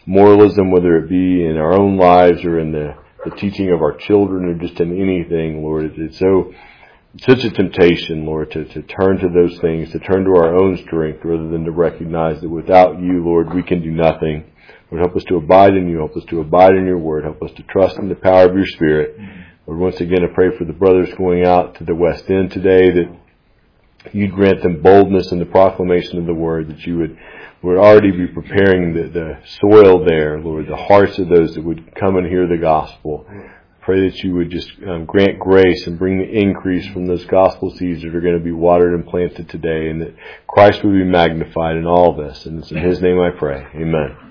moralism, whether it be in our own lives or in the teaching of our children or just in anything, Lord. It's such a temptation, Lord, to turn to those things, to turn to our own strength rather than to recognize that without you, Lord, we can do nothing. Lord, help us to abide in you. Help us to abide in your word. Help us to trust in the power of your Spirit. Lord, once again, I pray for the brothers going out to the West End today, that you'd grant them boldness in the proclamation of the word, that you would already be preparing the soil there, Lord, the hearts of those that would come and hear the gospel. Pray that you would just grant grace and bring the increase from those gospel seeds that are going to be watered and planted today, and that Christ would be magnified in all of this. And it's in His name I pray. Amen.